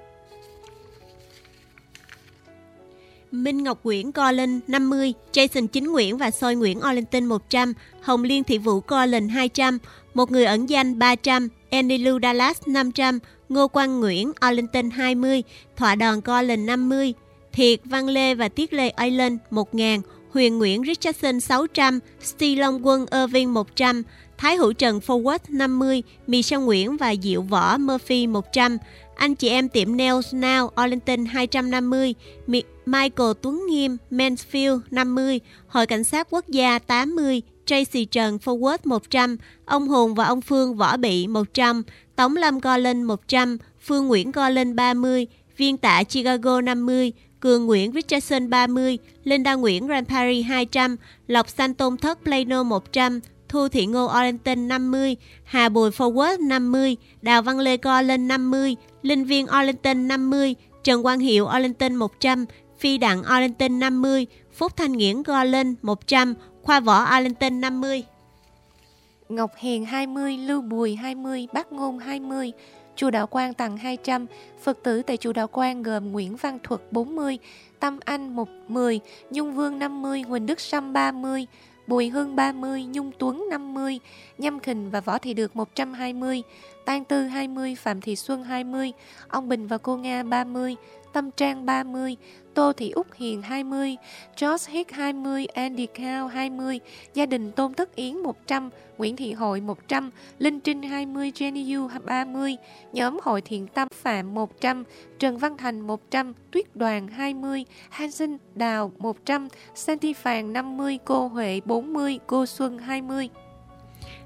Minh Ngọc Nguyễn Colin năm mươi, Jason Chính Nguyễn và Soi Nguyễn Arlington một trăm, Hồng Liên Thị Vũ Colin hai trăm, Một Người Ẩn Danh ba trăm, Annie Lou Dallas năm trăm, Ngô Quang Nguyễn Arlington hai mươi, Thọa Đòn Colin năm mươi, Thiệt Văn Lê và Tiết Lê Island một nghìn, Huyền Nguyễn Richardson sáu trăm, Steve Long Quân Irving một trăm, Thái Hữu Trần Forward năm mươi, Michelle Nguyễn và Diệu Võ Murphy một trăm, anh chị em tiệm Nails Now Arlington hai trăm năm mươi, Michael Tuấn Nghiêm Mansfield năm mươi, Hội Cảnh sát Quốc gia tám mươi, Tracy Trần Forward một trăm, ông Hùng và ông Phương Võ Bị một trăm, Tống Lâm Colin một trăm, Phương Nguyễn Colin ba mươi, Viên Tạ Chicago năm mươi, Cường Nguyễn Richardson ba mươi, Linda Nguyễn Rampari hai trăm, Lộc Xanh Tôn Thất Plano một trăm, Thu Thị Ngô Arlington năm mươi, Hà Bùi Forward năm mươi, Đào Văn Lê Colin năm mươi, Linh Viên Arlington năm mươi, Trần Quang Hiệu Arlington một trăm, Phi Đặng Arlington năm mươi, Phúc Thanh Nghiễn Colin một trăm, Khoa Võ Arlington năm mươi. Ngọc Hiền hai mươi, Lưu Bùi hai mươi, Bác Ngôn hai mươi, Chùa Đạo Quang tặng hai trăm, Phật tử tại Chùa Đạo Quang gồm Nguyễn Văn Thuật bốn mươi, Tâm Anh một mươi, Nhung Vương năm mươi, Huỳnh Đức Sâm ba mươi, Bùi Hưng ba mươi, Nhung Tuấn năm mươi, Nhâm Khình và Võ Thị Được một trăm hai mươi, Tan Tư hai mươi, Phạm Thị Xuân hai mươi, ông Bình và cô Nga ba mươi, Tâm Trang ba mươi, Tô Thị Úc Hiền hai mươi, George Hick hai mươi, Andy Cao hai mươi, gia đình Tôn Tất Yến một trăm, Nguyễn Thị Hội một trăm, Linh Trinh hai mươi, Jenny Yu ba mươi, nhóm Hội Thiện Tâm Phạm một trăm, Trần Văn Thành một trăm, Tuyết Đoàn hai mươi, Hansen Đào một trăm, Santi Phàn năm mươi, cô Huệ bốn mươi, cô Xuân hai mươi.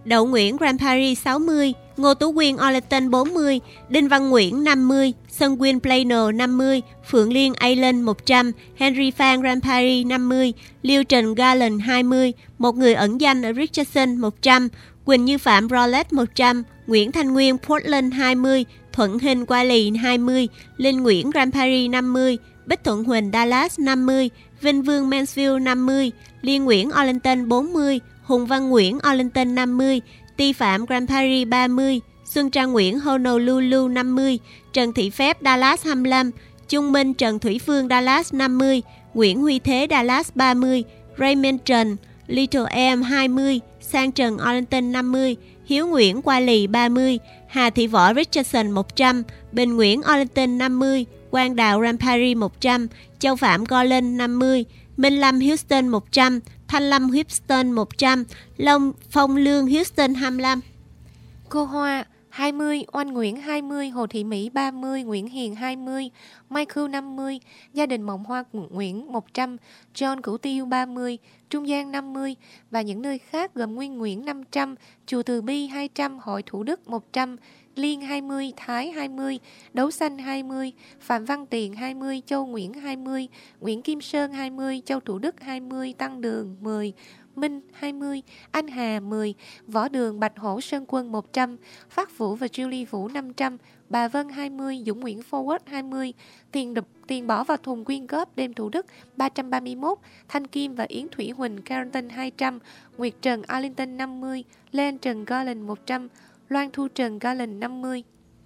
Đậu Nguyễn Grand Paris sáu mươi, Ngô Tú Quyên Arlington bốn mươi, Đinh Văn Nguyễn năm mươi, Sunwin Plano năm mươi, Phượng Liên Island một trăm, Henry Phan Grand Paris năm mươi, Liêu Trình Garland hai mươi, Một người ẩn danh ở Richardson một trăm, Quỳnh Như Phạm Rowlett một trăm, Nguyễn Thanh Nguyên Portland hai mươi, Thuận Hình Qua Lì hai mươi, Linh Nguyễn Grand Paris năm mươi, Bích Thuận Huỳnh Dallas năm mươi, Vinh Vương Mansfield năm mươi, Liên Nguyễn Arlington bốn mươi, Hùng Văn Nguyễn Arlington năm mươi, Ti Phạm Grand Paris ba mươi, Xuân Trang Nguyễn Honolulu năm mươi, Trần Thị Phép Dallas hai mươi lăm, Trung Minh Trần Thủy Phương Dallas năm mươi, Nguyễn Huy Thế Dallas ba mươi, Raymond Trần Little Em hai mươi, Sang Trần Arlington năm mươi, Hiếu Nguyễn Qua Lì ba mươi, Hà Thị Võ Richardson một trăm, Bình Nguyễn Arlington năm mươi, Quang Đào Grand Paris một trăm, Châu Phạm Garland năm mươi, Minh Lâm Houston một trăm, Thanh Lâm Houston một trăm, Long Phong Lương Houston hai mươi lăm. Cô Hoa hai mươi, Oanh Nguyễn hai mươi, Hồ Thị Mỹ ba mươi, Nguyễn Hiền hai mươi, Michael năm mươi, Gia đình Mộng Hoa Nguyễn một trăm, John Cửu Tiêu ba mươi, Trung Giang năm mươi và những nơi khác gồm Nguyên Nguyễn năm trăm, Chùa Từ Bi hai trăm, Hội Thủ Đức một trăm, Liên hai mươi, Thái hai mươi, Đấu Xanh hai mươi, Phạm Văn Tiền hai mươi, Châu Nguyễn hai mươi, Nguyễn Kim Sơn hai mươi, Châu Thủ Đức hai mươi, Tăng Đường mười, Minh hai mươi, Anh Hà mười, Võ Đường Bạch Hổ Sơn Quân một trăm, Phát Vũ và Julie Vũ năm trăm, Bà Vân hai mươi, Dũng Nguyễn Forward hai mươi, Tiền đập, tiền bỏ vào thùng quyên góp đêm Thủ Đức ba trăm ba mươi mốt, Thanh Kim và Yến Thủy Huỳnh Carrington hai trăm, Nguyệt Trần Arlington năm mươi, Lên Trần Garland một trăm, Loan Thu Trần Garland năm mươi.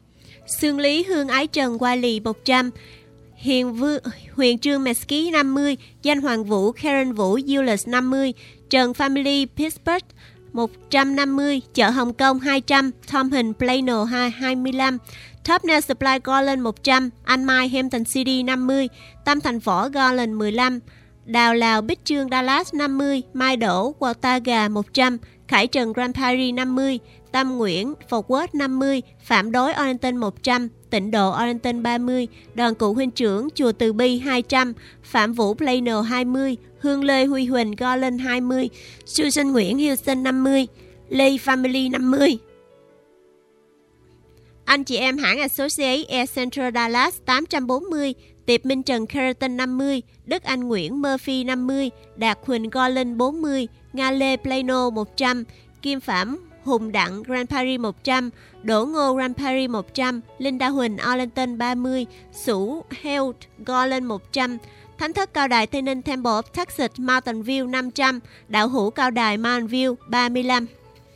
Sương Lý Hương Ái Trần Qua Lì một trăm, Hiền Vương, Huyền Trương Mesky năm mươi, Danh Hoàng Vũ Karen Vũ Eulis năm mươi, Trần Family Pittsburgh một trăm năm mươi, Chợ Hồng Kông hai trăm, Tom Hình Plano hai mươi lăm, Top Nail Supply Garland một trăm, Anh Mai Hampton City năm mươi, Tâm Thành Võ Garland mười lăm, Đào Lào Bích Trương Dallas năm mươi, Mai Đỗ Watauga một trăm, Khải Trần Grand Paris năm mươi, Tâm Nguyễn Fort Worth năm mươi, Phạm Đối Arlington một trăm, Tịnh Độ Arlington ba mươi, Đoàn Cụ Huynh Trưởng Chùa Từ Bi hai trăm, Phạm Vũ Plano hai mươi, Hương Lê Huy Huỳnh Garland hai mươi, Susan Nguyễn Houston năm mươi, Lê Family năm mươi. Anh chị em hãng Associate Air Central Dallas tám trăm bốn mươi, Tiệp Minh Trần Carrington năm mươi, Đức Anh Nguyễn Murphy năm mươi, Đạt Huỳnh Garland bốn mươi, Nga Lê Plano một trăm, Kim Phạm Hùng Đặng Grand Paris một trăm, Đỗ Ngô Grand Paris một trăm, Linda Huỳnh Arlington ba mươi, Sủ Health Garland một trăm, Thánh Thất Cao Đài Tây Ninh Temple of Texas Mountain View năm trăm, Đạo Hữu Cao Đài Mountain View ba mươi lăm.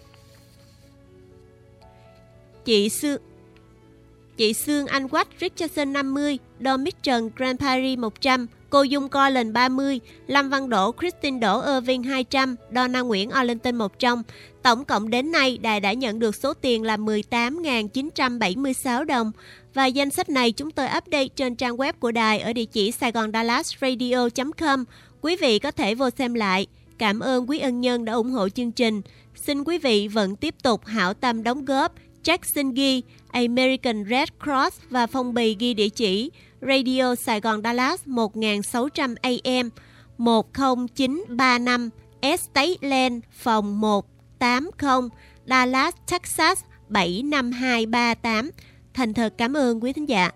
Chị Sương Chị Sương Anh Quách Richardson năm mươi, Don Mít Trần Grand Paris một trăm, Cô Dung Garland ba mươi, Lâm Văn Đỗ Christine Đỗ Irving hai trăm, Donna Nguyễn Arlington một trăm. Tổng cộng đến nay, đài đã nhận được số tiền là mười tám nghìn chín trăm bảy mươi sáu đồng. Và danh sách này chúng tôi update trên trang web của đài ở địa chỉ saigon dallas radio chấm com. Quý vị có thể vô xem lại. Cảm ơn quý ân nhân đã ủng hộ chương trình. Xin quý vị vẫn tiếp tục hảo tâm đóng góp. Jackson ghi American Red Cross và phong bì ghi địa chỉ Radio Saigon Dallas một nghìn sáu trăm A M một không chín ba năm Estate Lane phòng một tám không Dallas, Texas bảy năm hai ba tám. Thành thật cảm ơn quý thính giả.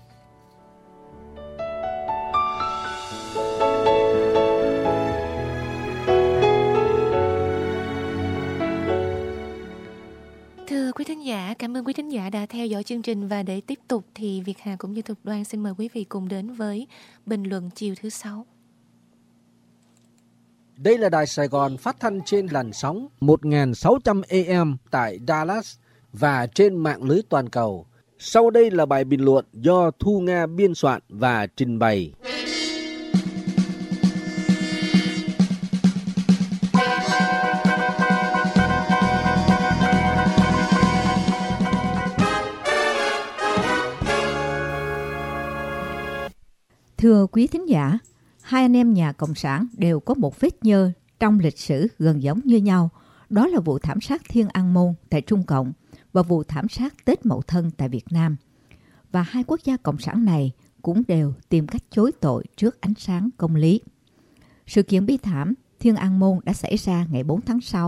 Thưa quý thính giả, cảm ơn quý thính giả đã theo dõi chương trình và để tiếp tục thì Việt Hà cũng như Thục Đoan xin mời quý vị cùng đến với bình luận chiều thứ sáu. Đây là Đài Sài Gòn phát thanh trên làn sóng một nghìn sáu trăm A M tại Dallas và trên mạng lưới toàn cầu. Sau đây là bài bình luận do Thu Nga biên soạn và trình bày. Thưa quý thính giả, hai anh em nhà Cộng sản đều có một vết nhơ trong lịch sử gần giống như nhau. Đó là vụ thảm sát Thiên An Môn tại Trung Cộng và vụ thảm sát Tết Mậu Thân tại Việt Nam. Và hai quốc gia Cộng sản này cũng đều tìm cách chối tội trước ánh sáng công lý. Sự kiện bi thảm Thiên An Môn đã xảy ra ngày bốn tháng sáu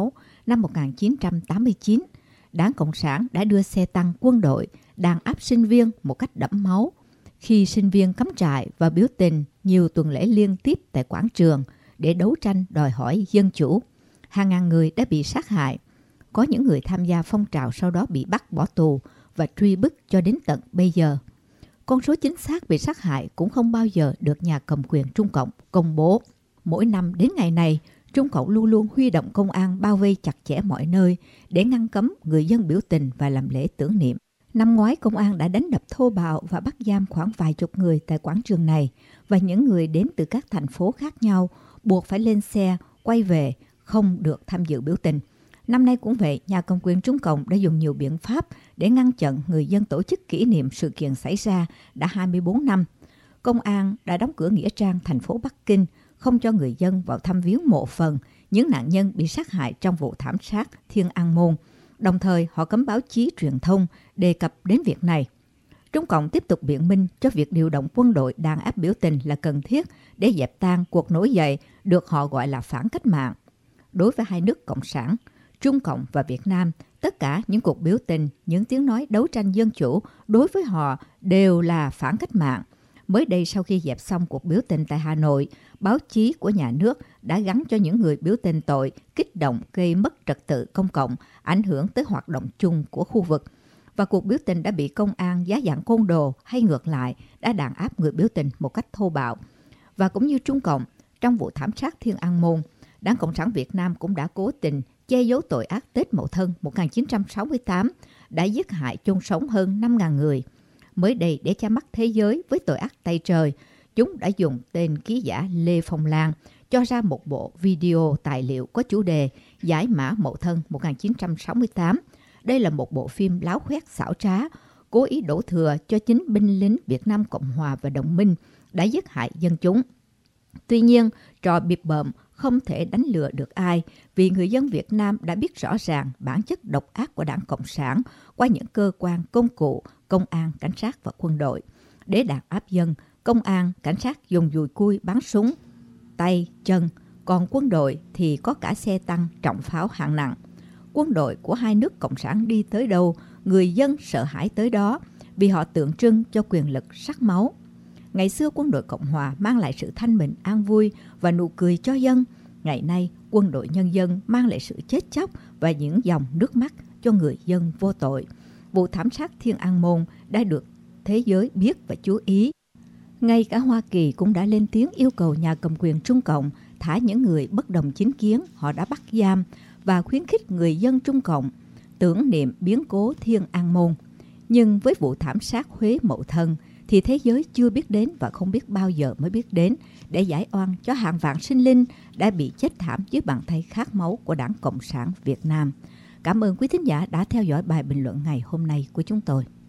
năm một nghìn chín trăm tám mươi chín, Đảng Cộng sản đã đưa xe tăng quân đội đàn áp sinh viên một cách đẫm máu. Khi sinh viên cắm trại và biểu tình nhiều tuần lễ liên tiếp tại quảng trường để đấu tranh đòi hỏi dân chủ, hàng ngàn người đã bị sát hại. Có những người tham gia phong trào sau đó bị bắt bỏ tù và truy bức cho đến tận bây giờ. Con số chính xác bị sát hại cũng không bao giờ được nhà cầm quyền Trung Cộng công bố. Mỗi năm đến ngày này, Trung Cộng luôn luôn huy động công an bao vây chặt chẽ mọi nơi để ngăn cấm người dân biểu tình và làm lễ tưởng niệm. Năm ngoái, công an đã đánh đập thô bạo và bắt giam khoảng vài chục người tại quảng trường này, và những người đến từ các thành phố khác nhau buộc phải lên xe, quay về, không được tham dự biểu tình. Năm nay cũng vậy, nhà cầm quyền Trung Cộng đã dùng nhiều biện pháp để ngăn chặn người dân tổ chức kỷ niệm sự kiện xảy ra đã hai mươi bốn năm. Công an đã đóng cửa nghĩa trang thành phố Bắc Kinh, không cho người dân vào thăm viếng mộ phần những nạn nhân bị sát hại trong vụ thảm sát Thiên An Môn. Đồng thời, họ cấm báo chí truyền thông đề cập đến việc này. Trung Cộng tiếp tục biện minh cho việc điều động quân đội đàn áp biểu tình là cần thiết để dẹp tan cuộc nổi dậy được họ gọi là phản cách mạng. Đối với hai nước Cộng sản, Trung Cộng và Việt Nam, tất cả những cuộc biểu tình, những tiếng nói đấu tranh dân chủ đối với họ đều là phản cách mạng. Mới đây, sau khi dẹp xong cuộc biểu tình tại Hà Nội, báo chí của nhà nước đã gắn cho những người biểu tình tội kích động gây mất trật tự công cộng, ảnh hưởng tới hoạt động chung của khu vực. Và cuộc biểu tình đã bị công an giá dạng côn đồ hay ngược lại đã đàn áp người biểu tình một cách thô bạo. Và cũng như Trung Cộng, trong vụ thảm sát Thiên An Môn, Đảng Cộng sản Việt Nam cũng đã cố tình che giấu tội ác Tết Mậu Thân một nghìn chín trăm sáu mươi tám, đã giết hại chôn sống hơn năm nghìn người. Mới đây, để che mắt thế giới với tội ác tày trời, chúng đã dùng tên ký giả Lê Phong Lan cho ra một bộ video tài liệu có chủ đề Giải mã Mậu Thân một nghìn chín trăm sáu mươi tám. Đây là một bộ phim láo khoét xảo trá, cố ý đổ thừa cho chính binh lính Việt Nam Cộng Hòa và đồng minh đã giết hại dân chúng. Tuy nhiên, trò bịp bợm không thể đánh lừa được ai, vì người dân Việt Nam đã biết rõ ràng bản chất độc ác của Đảng Cộng sản qua những cơ quan công cụ, công an, cảnh sát và quân đội. Để đàn áp dân, công an, cảnh sát dùng dùi cui bắn súng, tay, chân, còn quân đội thì có cả xe tăng, trọng pháo hạng nặng. Quân đội của hai nước Cộng sản đi tới đâu, người dân sợ hãi tới đó, vì họ tượng trưng cho quyền lực sắc máu. Ngày xưa quân đội Cộng Hòa mang lại sự thanh bình, an vui và nụ cười cho dân. Ngày nay, quân đội nhân dân mang lại sự chết chóc và những dòng nước mắt cho người dân vô tội. Vụ thảm sát Thiên An Môn đã được thế giới biết và chú ý. Ngay cả Hoa Kỳ cũng đã lên tiếng yêu cầu nhà cầm quyền Trung Cộng thả những người bất đồng chính kiến họ đã bắt giam và khuyến khích người dân Trung Cộng tưởng niệm biến cố Thiên An Môn. Nhưng với vụ thảm sát Huế Mậu Thân thì thế giới chưa biết đến và không biết bao giờ mới biết đến để giải oan cho hàng vạn sinh linh đã bị chết thảm dưới bàn tay khát máu của Đảng Cộng sản Việt Nam. Cảm ơn quý thính giả đã theo dõi bài bình luận ngày hôm nay của chúng tôi.